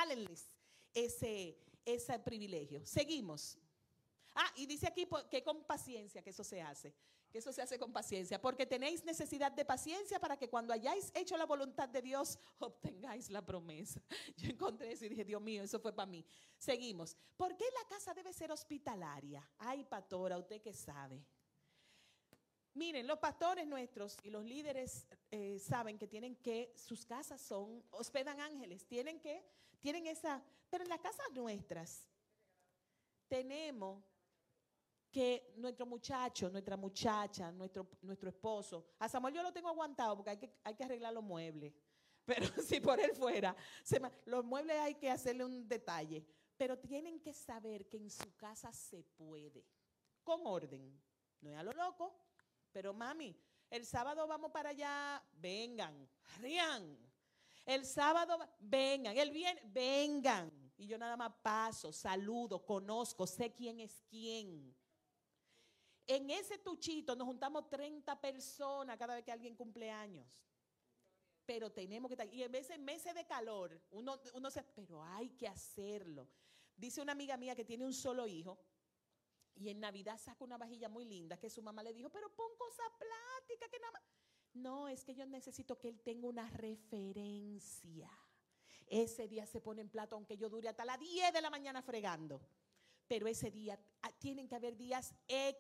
ese privilegio. Seguimos. Y dice aquí que con paciencia que eso se hace. Que eso se hace con paciencia, porque tenéis necesidad de paciencia para que cuando hayáis hecho la voluntad de Dios, obtengáis la promesa. Yo encontré eso y dije, Dios mío, eso fue para mí. Seguimos. ¿Por qué la casa debe ser hospitalaria? Ay, pastora, ¿usted qué sabe? Miren, los pastores nuestros y los líderes saben que sus casas hospedan ángeles, tienen esa, pero en las casas nuestras tenemos que nuestro muchacho, nuestra muchacha, nuestro esposo, a Samuel yo lo tengo aguantado porque hay que arreglar los muebles, pero si por él fuera, los muebles hay que hacerle un detalle, pero tienen que saber que en su casa se puede, con orden, no es a lo loco, pero mami, el sábado vamos para allá, vengan, rían, el sábado vengan, el viernes vengan, y yo nada más paso, saludo, conozco, sé quién es quién. En ese tuchito nos juntamos 30 personas cada vez que alguien cumple años. Pero tenemos que estar, y en meses de calor, pero hay que hacerlo. Dice una amiga mía que tiene un solo hijo, y en Navidad saca una vajilla muy linda que su mamá le dijo, pero pon cosa plástica que nada más. No, es que yo necesito que él tenga una referencia. Ese día se pone en plato, aunque yo dure hasta las 10 de la mañana fregando. Pero ese día, tienen que haber días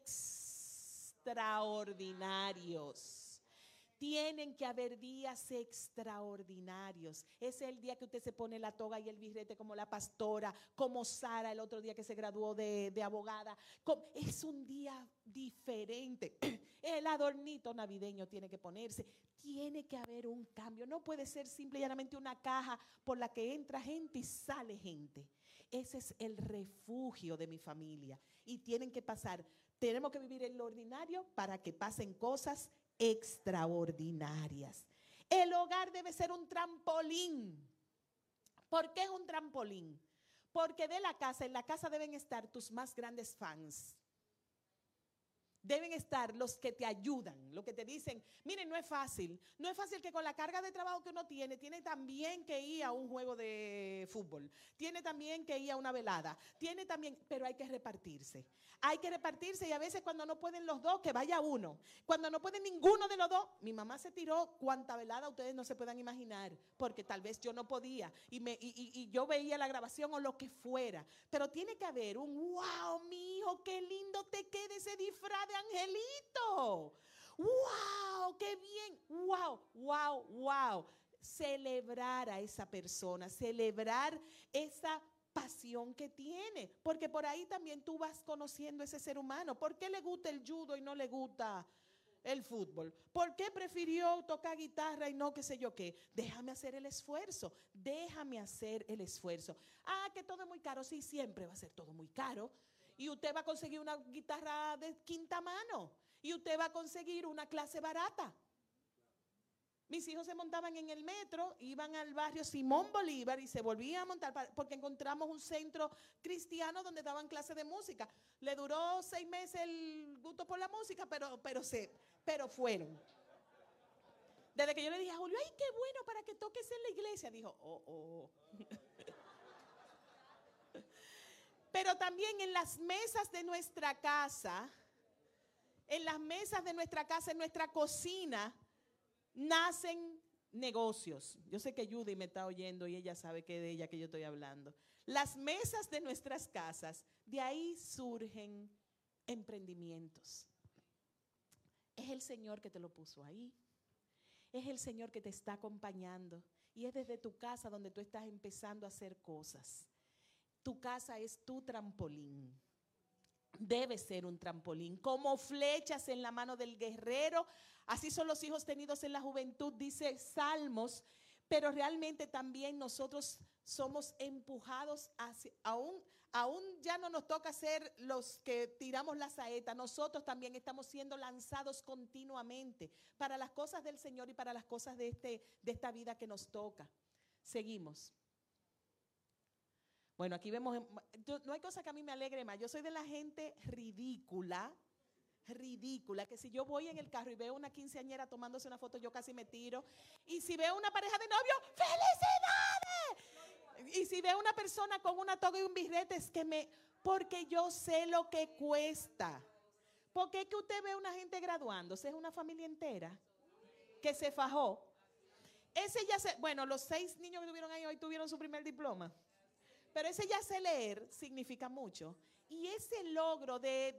extraordinarios. Tienen que haber días extraordinarios. Ese es el día que usted se pone la toga y el birrete como la pastora, como Sara el otro día que se graduó de abogada. Es un día diferente. El adornito navideño tiene que ponerse. Tiene que haber un cambio. No puede ser simple y llanamente una caja por la que entra gente y sale gente. Ese es el refugio de mi familia. Y tienen que pasar. Tenemos que vivir en lo ordinario para que pasen cosas extraordinarias. El hogar debe ser un trampolín. ¿Por qué es un trampolín? Porque en la casa deben estar tus más grandes fans. Deben estar los que te ayudan, los que te dicen, miren, no es fácil que con la carga de trabajo que uno tiene también que ir a un juego de fútbol, tiene también que ir a una velada, pero hay que repartirse y a veces cuando no pueden los dos, que vaya uno, cuando no pueden ninguno de los dos, mi mamá se tiró cuánta velada ustedes no se puedan imaginar, porque tal vez yo no podía y yo veía la grabación o lo que fuera, pero tiene que haber un wow, mi hijo, qué lindo te queda ese disfraz de angelito. ¡Wow! ¡Qué bien! ¡Wow! ¡Wow! ¡Wow! Celebrar a esa persona, celebrar esa pasión que tiene, porque por ahí también tú vas conociendo a ese ser humano. ¿Por qué le gusta el judo y no le gusta el fútbol? ¿Por qué prefirió tocar guitarra y no qué sé yo qué? Déjame hacer el esfuerzo, Ah, que todo es muy caro, sí, siempre va a ser todo muy caro. Y usted va a conseguir una guitarra de quinta mano. Y usted va a conseguir una clase barata. Mis hijos se montaban en el metro, iban al barrio Simón Bolívar y se volvían a montar porque encontramos un centro cristiano donde daban clases de música. Le duró 6 meses el gusto por la música, pero fueron. Desde que yo le dije a Julio, ay, qué bueno para que toques en la iglesia, dijo, oh. Pero también en las mesas de nuestra casa, en nuestra cocina, nacen negocios. Yo sé que Judy me está oyendo y ella sabe que es de ella que yo estoy hablando. Las mesas de nuestras casas, de ahí surgen emprendimientos. Es el Señor que te lo puso ahí. Es el Señor que te está acompañando. Y es desde tu casa donde tú estás empezando a hacer cosas. Tu casa es tu trampolín. Debe ser un trampolín. Como flechas en la mano del guerrero, así son los hijos tenidos en la juventud, dice Salmos. Pero realmente también nosotros somos empujados hacia, aún ya no nos toca ser los que tiramos la saeta. Nosotros también estamos siendo lanzados continuamente para las cosas del Señor y para las cosas de esta vida que nos toca. Seguimos. Bueno, aquí vemos, no hay cosa que a mí me alegre más. Yo soy de la gente ridícula, que si yo voy en el carro y veo una quinceañera tomándose una foto, yo casi me tiro. Y si veo una pareja de novios, ¡felicidades! Y si veo una persona con una toga y un birrete, porque yo sé lo que cuesta. Porque es que usted ve una gente graduándose, es una familia entera que se fajó. Bueno, los 6 niños que tuvieron ahí hoy tuvieron su primer diploma. Pero ese ya sé leer significa mucho. Y ese logro de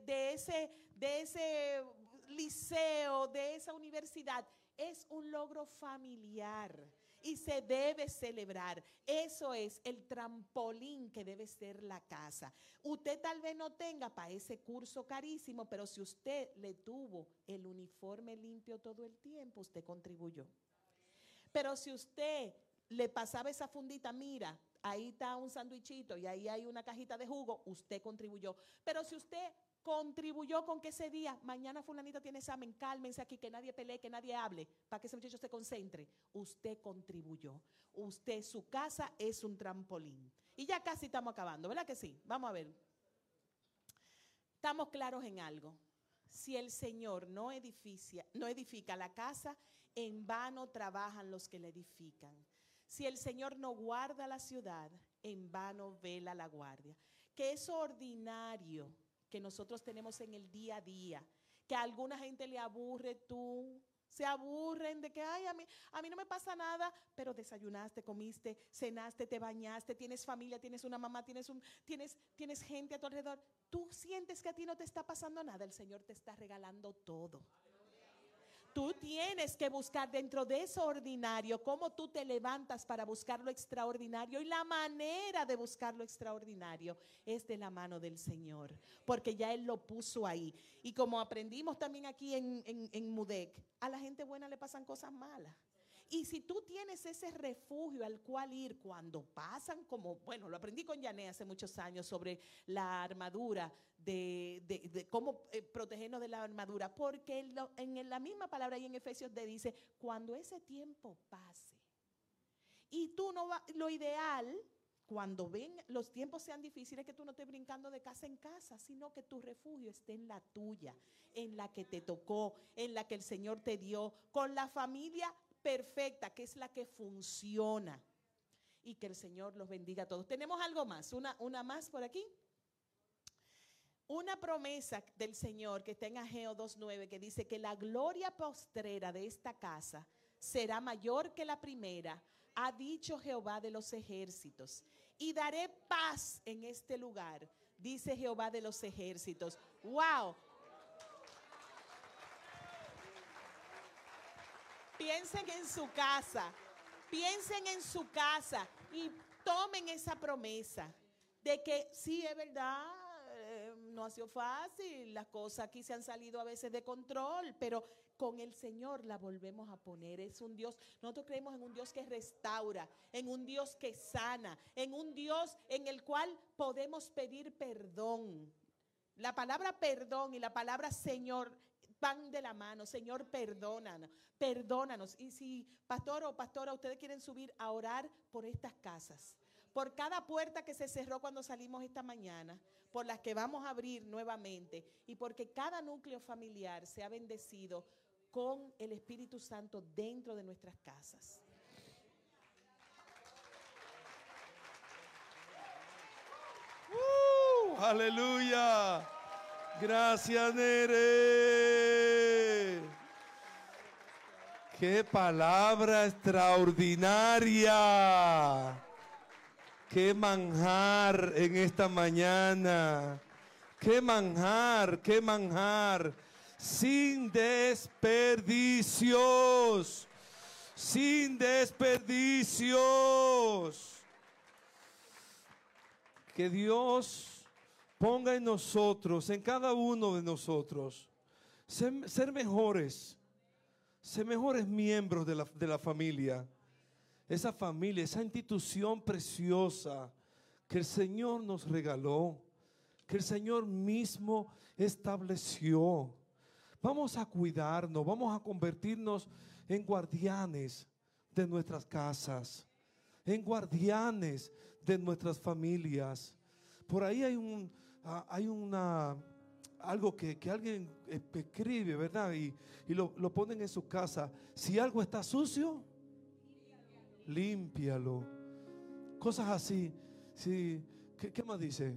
ese liceo, de esa universidad, es un logro familiar y se debe celebrar. Eso es el trampolín que debe ser la casa. Usted tal vez no tenga para ese curso carísimo, pero si usted le tuvo el uniforme limpio todo el tiempo, usted contribuyó. Pero si usted le pasaba esa fundita, mira, ahí está un sándwichito y ahí hay una cajita de jugo, usted contribuyó. Pero si usted contribuyó con que ese día, mañana fulanita tiene examen, cálmense aquí, que nadie pelee, que nadie hable, para que ese muchacho se concentre, usted contribuyó. Su casa es un trampolín. Y ya casi estamos acabando, ¿verdad que sí? Vamos a ver. Estamos claros en algo. Si el Señor no edifica la casa, en vano trabajan los que la edifican. Si el Señor no guarda la ciudad, en vano vela la guardia. Que eso ordinario que nosotros tenemos en el día a día, que a alguna gente le aburre, se aburren de que, ay, a mí no me pasa nada, pero desayunaste, comiste, cenaste, te bañaste, tienes familia, tienes una mamá, tienes gente a tu alrededor. Tú sientes que a ti no te está pasando nada, el Señor te está regalando todo. Tú tienes que buscar dentro de eso ordinario cómo tú te levantas para buscar lo extraordinario, y la manera de buscar lo extraordinario es de la mano del Señor, porque ya Él lo puso ahí. Y como aprendimos también aquí en Mudec, a la gente buena le pasan cosas malas. Y si tú tienes ese refugio al cual ir cuando pasan, bueno, lo aprendí con Yané hace muchos años sobre la armadura, de cómo protegernos de la armadura, porque en la misma palabra ahí en Efesios dice, cuando ese tiempo pase, y tú no va, lo ideal, cuando los tiempos sean difíciles, que tú no estés brincando de casa en casa, sino que tu refugio esté en la tuya, en la que te tocó, en la que el Señor te dio, con la familia perfecta, que es la que funciona. Y que el Señor los bendiga a todos. Tenemos algo más, una más por aquí. Una promesa del Señor que está en Ageo 2:9, que dice que la gloria postrera de esta casa será mayor que la primera, ha dicho Jehová de los ejércitos. Y daré paz en este lugar, dice Jehová de los ejércitos. ¡Wow! Piensen en su casa. Piensen en su casa y tomen esa promesa de que sí, es verdad, no ha sido fácil, las cosas aquí se han salido a veces de control, pero con el Señor la volvemos a poner. Es un Dios, nosotros creemos en un Dios que restaura, en un Dios que sana, en un Dios en el cual podemos pedir perdón. La palabra perdón y la palabra Señor van de la mano. Señor, perdónanos, perdónanos. Y si pastor o pastora, ustedes quieren subir a orar por estas casas, por cada puerta que se cerró cuando salimos esta mañana, por las que vamos a abrir nuevamente, y porque cada núcleo familiar sea bendecido con el Espíritu Santo dentro de nuestras casas. ¡Aleluya! Gracias, Nere. ¡Qué palabra extraordinaria! ¡Qué manjar en esta mañana! ¡Qué manjar! ¡Qué manjar! Sin desperdicios. Sin desperdicios. Que Dios ponga en nosotros, en cada uno de nosotros, ser mejores miembros de la familia. Esa familia, esa institución preciosa que el Señor nos regaló, que el Señor mismo estableció. Vamos a cuidarnos, vamos a convertirnos en guardianes de nuestras casas, en guardianes de nuestras familias. Por ahí hay algo que alguien escribe, ¿verdad? Y lo ponen en su casa. Si algo está sucio, límpialo. Cosas así. Sí, ¿qué más dice?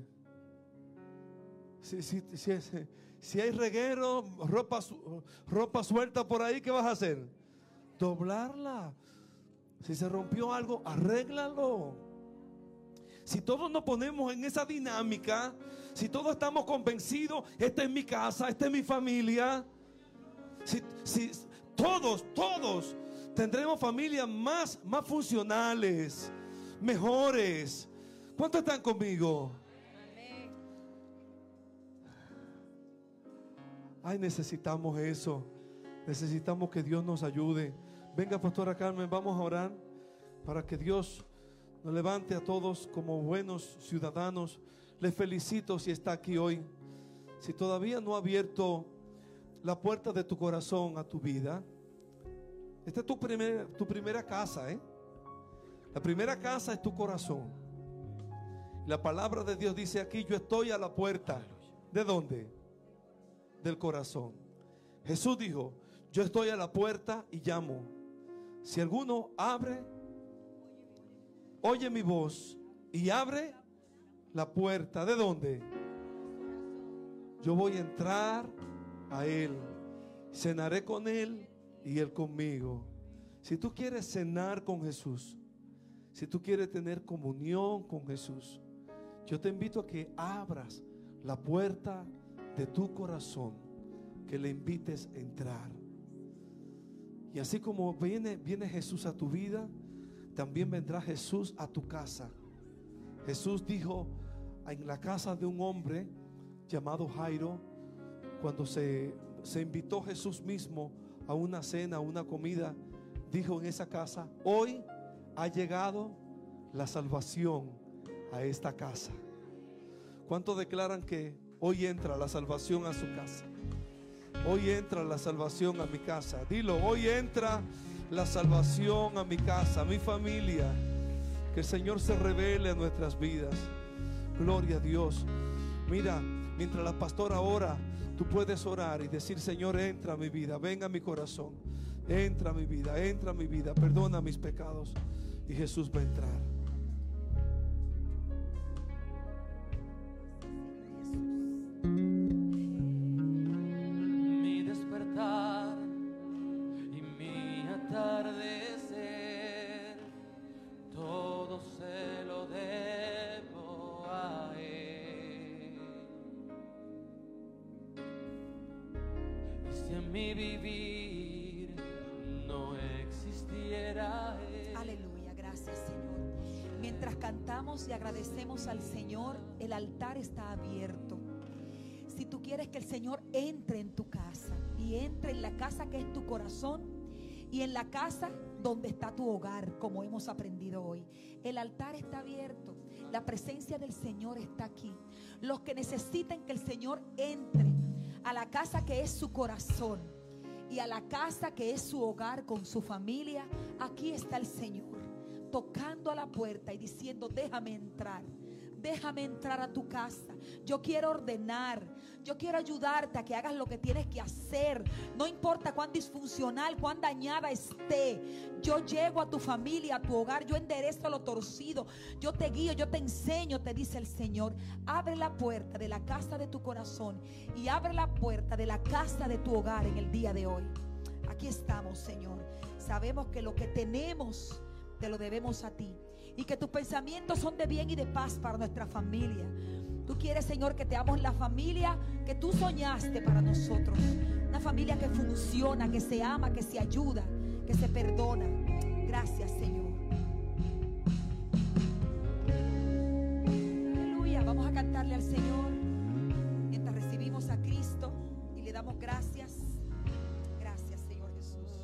Si hay reguero, ropa suelta por ahí, ¿qué vas a hacer? Doblarla. Si se rompió algo, arréglalo. Si todos nos ponemos en esa dinámica, si todos estamos convencidos, esta es mi casa, esta es mi familia, si todos tendremos familias más funcionales, mejores. ¿Cuántos están conmigo? Ay, necesitamos eso. Necesitamos que Dios nos ayude. Venga, pastora Carmen, vamos a orar para que Dios nos levante a todos como buenos ciudadanos. Les felicito si está aquí hoy. Si todavía no ha abierto la puerta de tu corazón a tu vida, esta es tu primera casa, ¿eh? La primera casa es tu corazón. La palabra de Dios dice aquí: yo estoy a la puerta. ¿De dónde? Del corazón. Jesús dijo: yo estoy a la puerta y llamo. Si alguno oye mi voz y abre la puerta, ¿de dónde? Yo voy a entrar a Él, cenaré con Él y Él conmigo. Si tú quieres cenar con Jesús, si tú quieres tener comunión con Jesús, yo te invito a que abras la puerta de tu corazón, que le invites a entrar. Y así como viene Jesús a tu vida, también vendrá Jesús a tu casa. Jesús dijo en la casa de un hombre llamado Jairo, cuando se invitó Jesús mismo a una cena, a una comida, dijo en esa casa: hoy ha llegado la salvación a esta casa. ¿Cuántos declaran que hoy entra la salvación a su casa? Hoy entra la salvación a mi casa. Dilo: hoy entra la salvación a mi casa, a mi familia. Que el Señor se revele a nuestras vidas. Gloria a Dios. Mira, mientras la pastora ora, tú puedes orar y decir: Señor, entra a mi vida, ven a mi corazón, entra a mi vida, entra a mi vida, perdona mis pecados. Y Jesús va a entrar. Mi despertar y mi atardecer, todo se lo debo a Él. Y si en mi vivir no existiera Él. Aleluya, gracias Señor. Mientras cantamos y agradecemos al Señor, el altar está abierto. Si tú quieres que el Señor entre en tu casa y entre en la casa que es tu corazón y en la casa donde está tu hogar, como hemos aprendido hoy, el altar está abierto. La presencia del Señor está aquí. Los que necesiten que el Señor entre a la casa que es su corazón y a la casa que es su hogar con su familia, aquí está el Señor tocando a la puerta y diciendo: déjame entrar a tu casa. Yo quiero ordenar, yo quiero ayudarte a que hagas lo que tienes que hacer. No importa cuán disfuncional, cuán dañada esté, yo llego a tu familia, a tu hogar, yo enderezo lo torcido, yo te guío, yo te enseño, te dice el Señor. Abre la puerta de la casa de tu corazón y abre la puerta de la casa de tu hogar en el día de hoy. Aquí estamos, Señor. Sabemos que lo que tenemos te lo debemos a ti, y que tus pensamientos son de bien y de paz para nuestra familia. Tú quieres, Señor, que te damos la familia que tú soñaste para nosotros. Una familia que funciona, que se ama, que se ayuda, que se perdona. Gracias, Señor. Aleluya. Vamos a cantarle al Señor mientras recibimos a Cristo y le damos gracias. Gracias, Señor Jesús.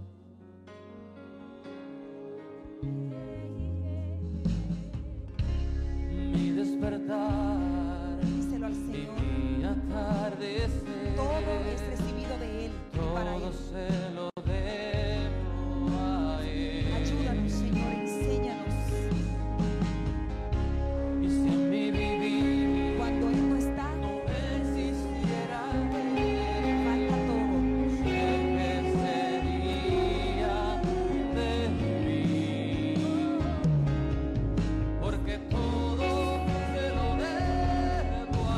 Mi despertar, díselo al Señor. y mi atardecer, Todo es recibido de Él y para Él. todo se lo debo a Él. Ayúdanos, Señor, enséñanos. Y si en mi vivir Cuando Él no está, no existiera Él, falta todo. ¿qué sería de mí? Porque todo se lo debo a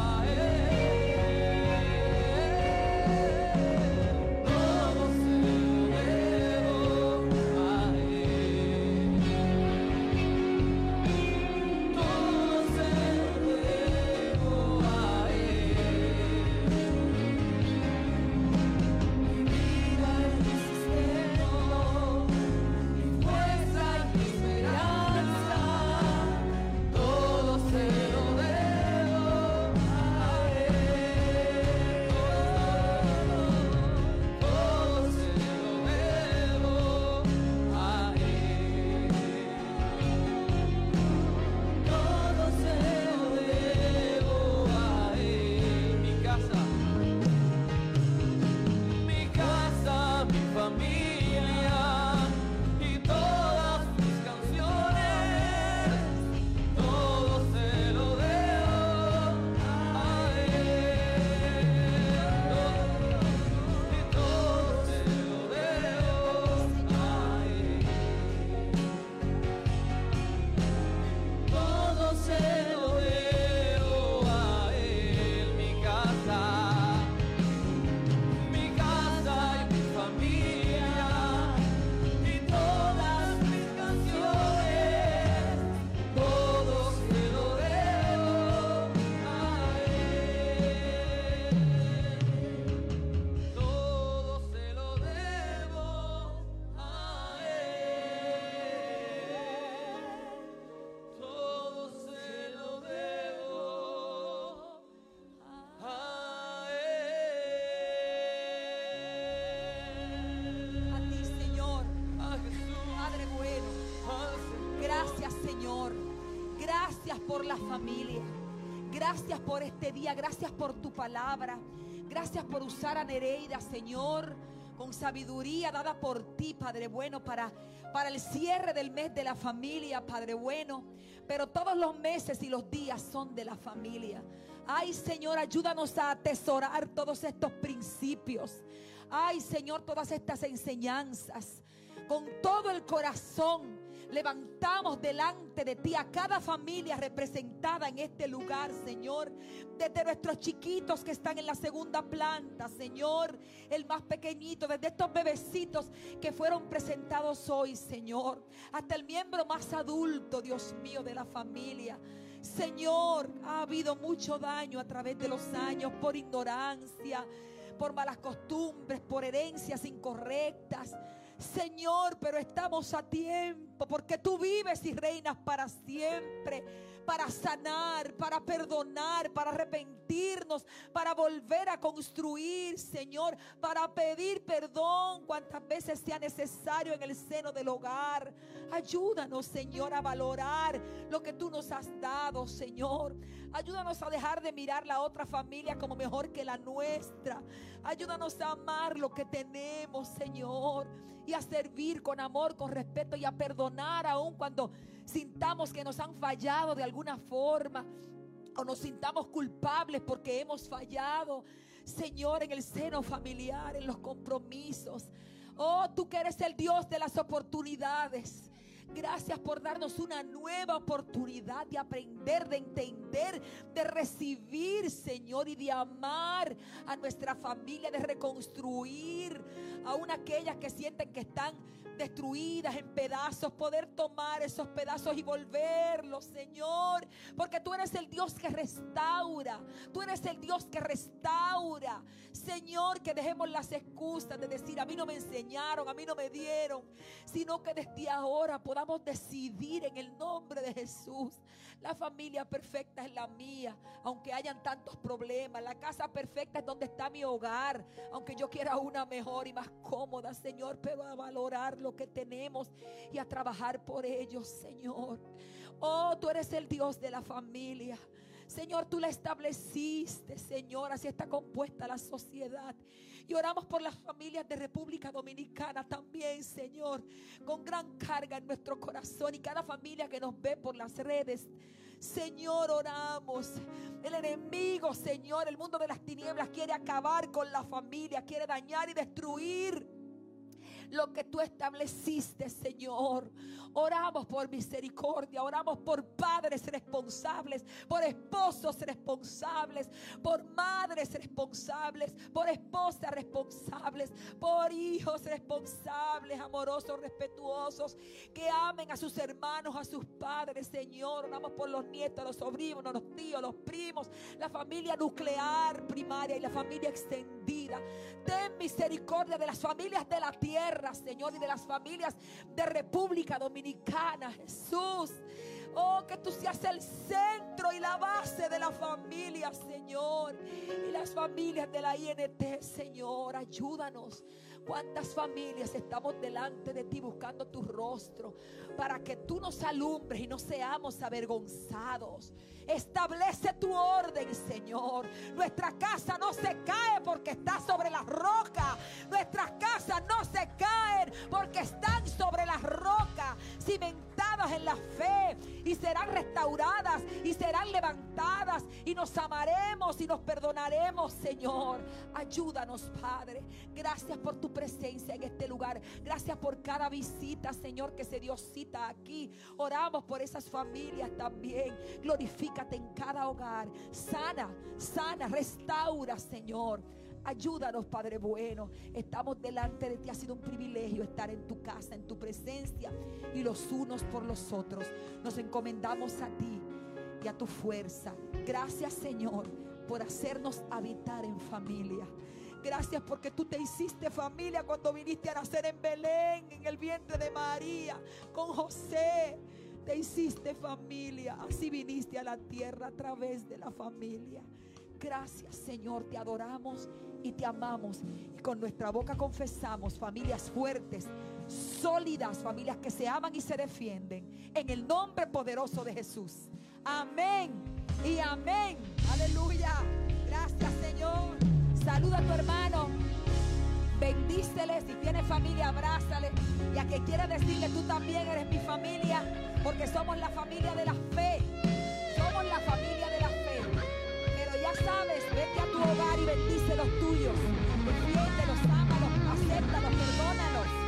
Gracias por la familia. Gracias por este día. Gracias por tu palabra. Gracias por usar a Nereida, Señor, con sabiduría dada por ti, Padre bueno, para el cierre del mes de la familia, Padre bueno. Pero todos los meses y los días son de la familia. Ay, Señor, ayúdanos a atesorar todos estos principios. Ay, Señor, todas estas enseñanzas. Con todo el corazón levantamos delante de ti a cada familia representada en este lugar, Señor. Desde nuestros chiquitos que están en la segunda planta, Señor, el más pequeñito, desde estos bebecitos que fueron presentados hoy, Señor, hasta el miembro más adulto, Dios mío, de la familia. Señor, ha habido mucho daño a través de los años por ignorancia, por malas costumbres, por herencias incorrectas, Señor, pero estamos a tiempo, porque tú vives y reinas para siempre, para sanar, para perdonar, para arrepentirnos, para volver a construir, Señor, para pedir perdón cuantas veces sea necesario en el seno del hogar. Ayúdanos, Señor, a valorar lo que tú nos has dado, Señor. Ayúdanos a dejar de mirar la otra familia como mejor que la nuestra. Ayúdanos a amar lo que tenemos, Señor, y a servir con amor, con respeto, y a perdonar aun cuando sintamos que nos han fallado de alguna forma, o nos sintamos culpables porque hemos fallado, Señor, en el seno familiar, en los compromisos. Oh, tú que eres el Dios de las oportunidades. Gracias por darnos una nueva oportunidad de aprender, de entender, de recibir, Señor, y de amar a nuestra familia, de reconstruir aún aquellas que sienten que están destruidas en pedazos, poder tomar esos pedazos y volverlos, Señor, porque tú eres el Dios que restaura, tú eres el Dios que restaura, Señor. Que dejemos las excusas de decir: a mí no me enseñaron, a mí no me dieron, sino que desde ahora podamos decidir en el nombre de Jesús: la familia perfecta es la mía, aunque hayan tantos problemas. La casa perfecta es donde está mi hogar, aunque yo quiera una mejor y más cómoda, Señor, pero a valorar lo que tenemos y a trabajar por ellos, Señor. Oh, tú eres el Dios de la familia, Señor. Tú la estableciste, Señor. Así está compuesta la sociedad. Y oramos por las familias de República Dominicana también, Señor, con gran carga en nuestro corazón, y cada familia que nos ve por las redes, Señor, oramos. El enemigo, Señor, el mundo de las tinieblas, quiere acabar con la familia, quiere dañar y destruir lo que tú estableciste, Señor. Oramos por misericordia, oramos por padres responsables, por esposos responsables, por madres responsables, por esposas responsables, por hijos responsables, amorosos, respetuosos, que amen a sus hermanos, a sus padres, Señor. Oramos por los nietos, los sobrinos, los tíos, los primos, la familia nuclear primaria y la familia extendida. Ten misericordia de las familias de la tierra, Señor, y de las familias de República Dominicana, Jesús. Oh, que tú seas el centro y la base de la familia, Señor, y las familias de la INT, Señor. Ayúdanos. Cuántas familias estamos delante de ti buscando tu rostro, para que tú nos alumbres y no seamos avergonzados. Establece tu orden, Señor. Nuestra casa no se cae porque está sobre la roca. Nuestras casas no se caen porque están sobre la roca, cimentadas en la fe, y serán restauradas y serán levantadas, y nos amaremos y nos perdonaremos, Señor. Ayúdanos, Padre. Gracias por tu presencia en este lugar. Gracias por cada visita, Señor, que se dio cita aquí. Oramos por esas familias también. Glorifícate en cada hogar. Sana, sana, restaura, Señor. Ayúdanos, Padre bueno. Estamos delante de ti. Ha sido un privilegio estar en tu casa, en tu presencia, y los unos por los otros. Nos encomendamos a ti y a tu fuerza. Gracias, Señor, por hacernos habitar en familia. Gracias porque tú te hiciste familia cuando viniste a nacer en Belén, en el vientre de María, con José. Te hiciste familia. Así viniste a la tierra a través de la familia. Gracias, Señor, te adoramos y te amamos, y con nuestra boca confesamos: familias fuertes, sólidas, familias que se aman y se defienden, en el nombre poderoso de Jesús. Amén y amén. Aleluya. Gracias, Señor. Saluda a tu hermano. Bendícele. Si tiene familia, abrázale. Y a que quiere decirle, tú también eres mi familia, porque somos la familia de la fe. Somos la familia de la fe. Pero ya sabes, vete a tu hogar y bendice los tuyos. Defiéndelos, ámalos, acéptalos, perdónalos.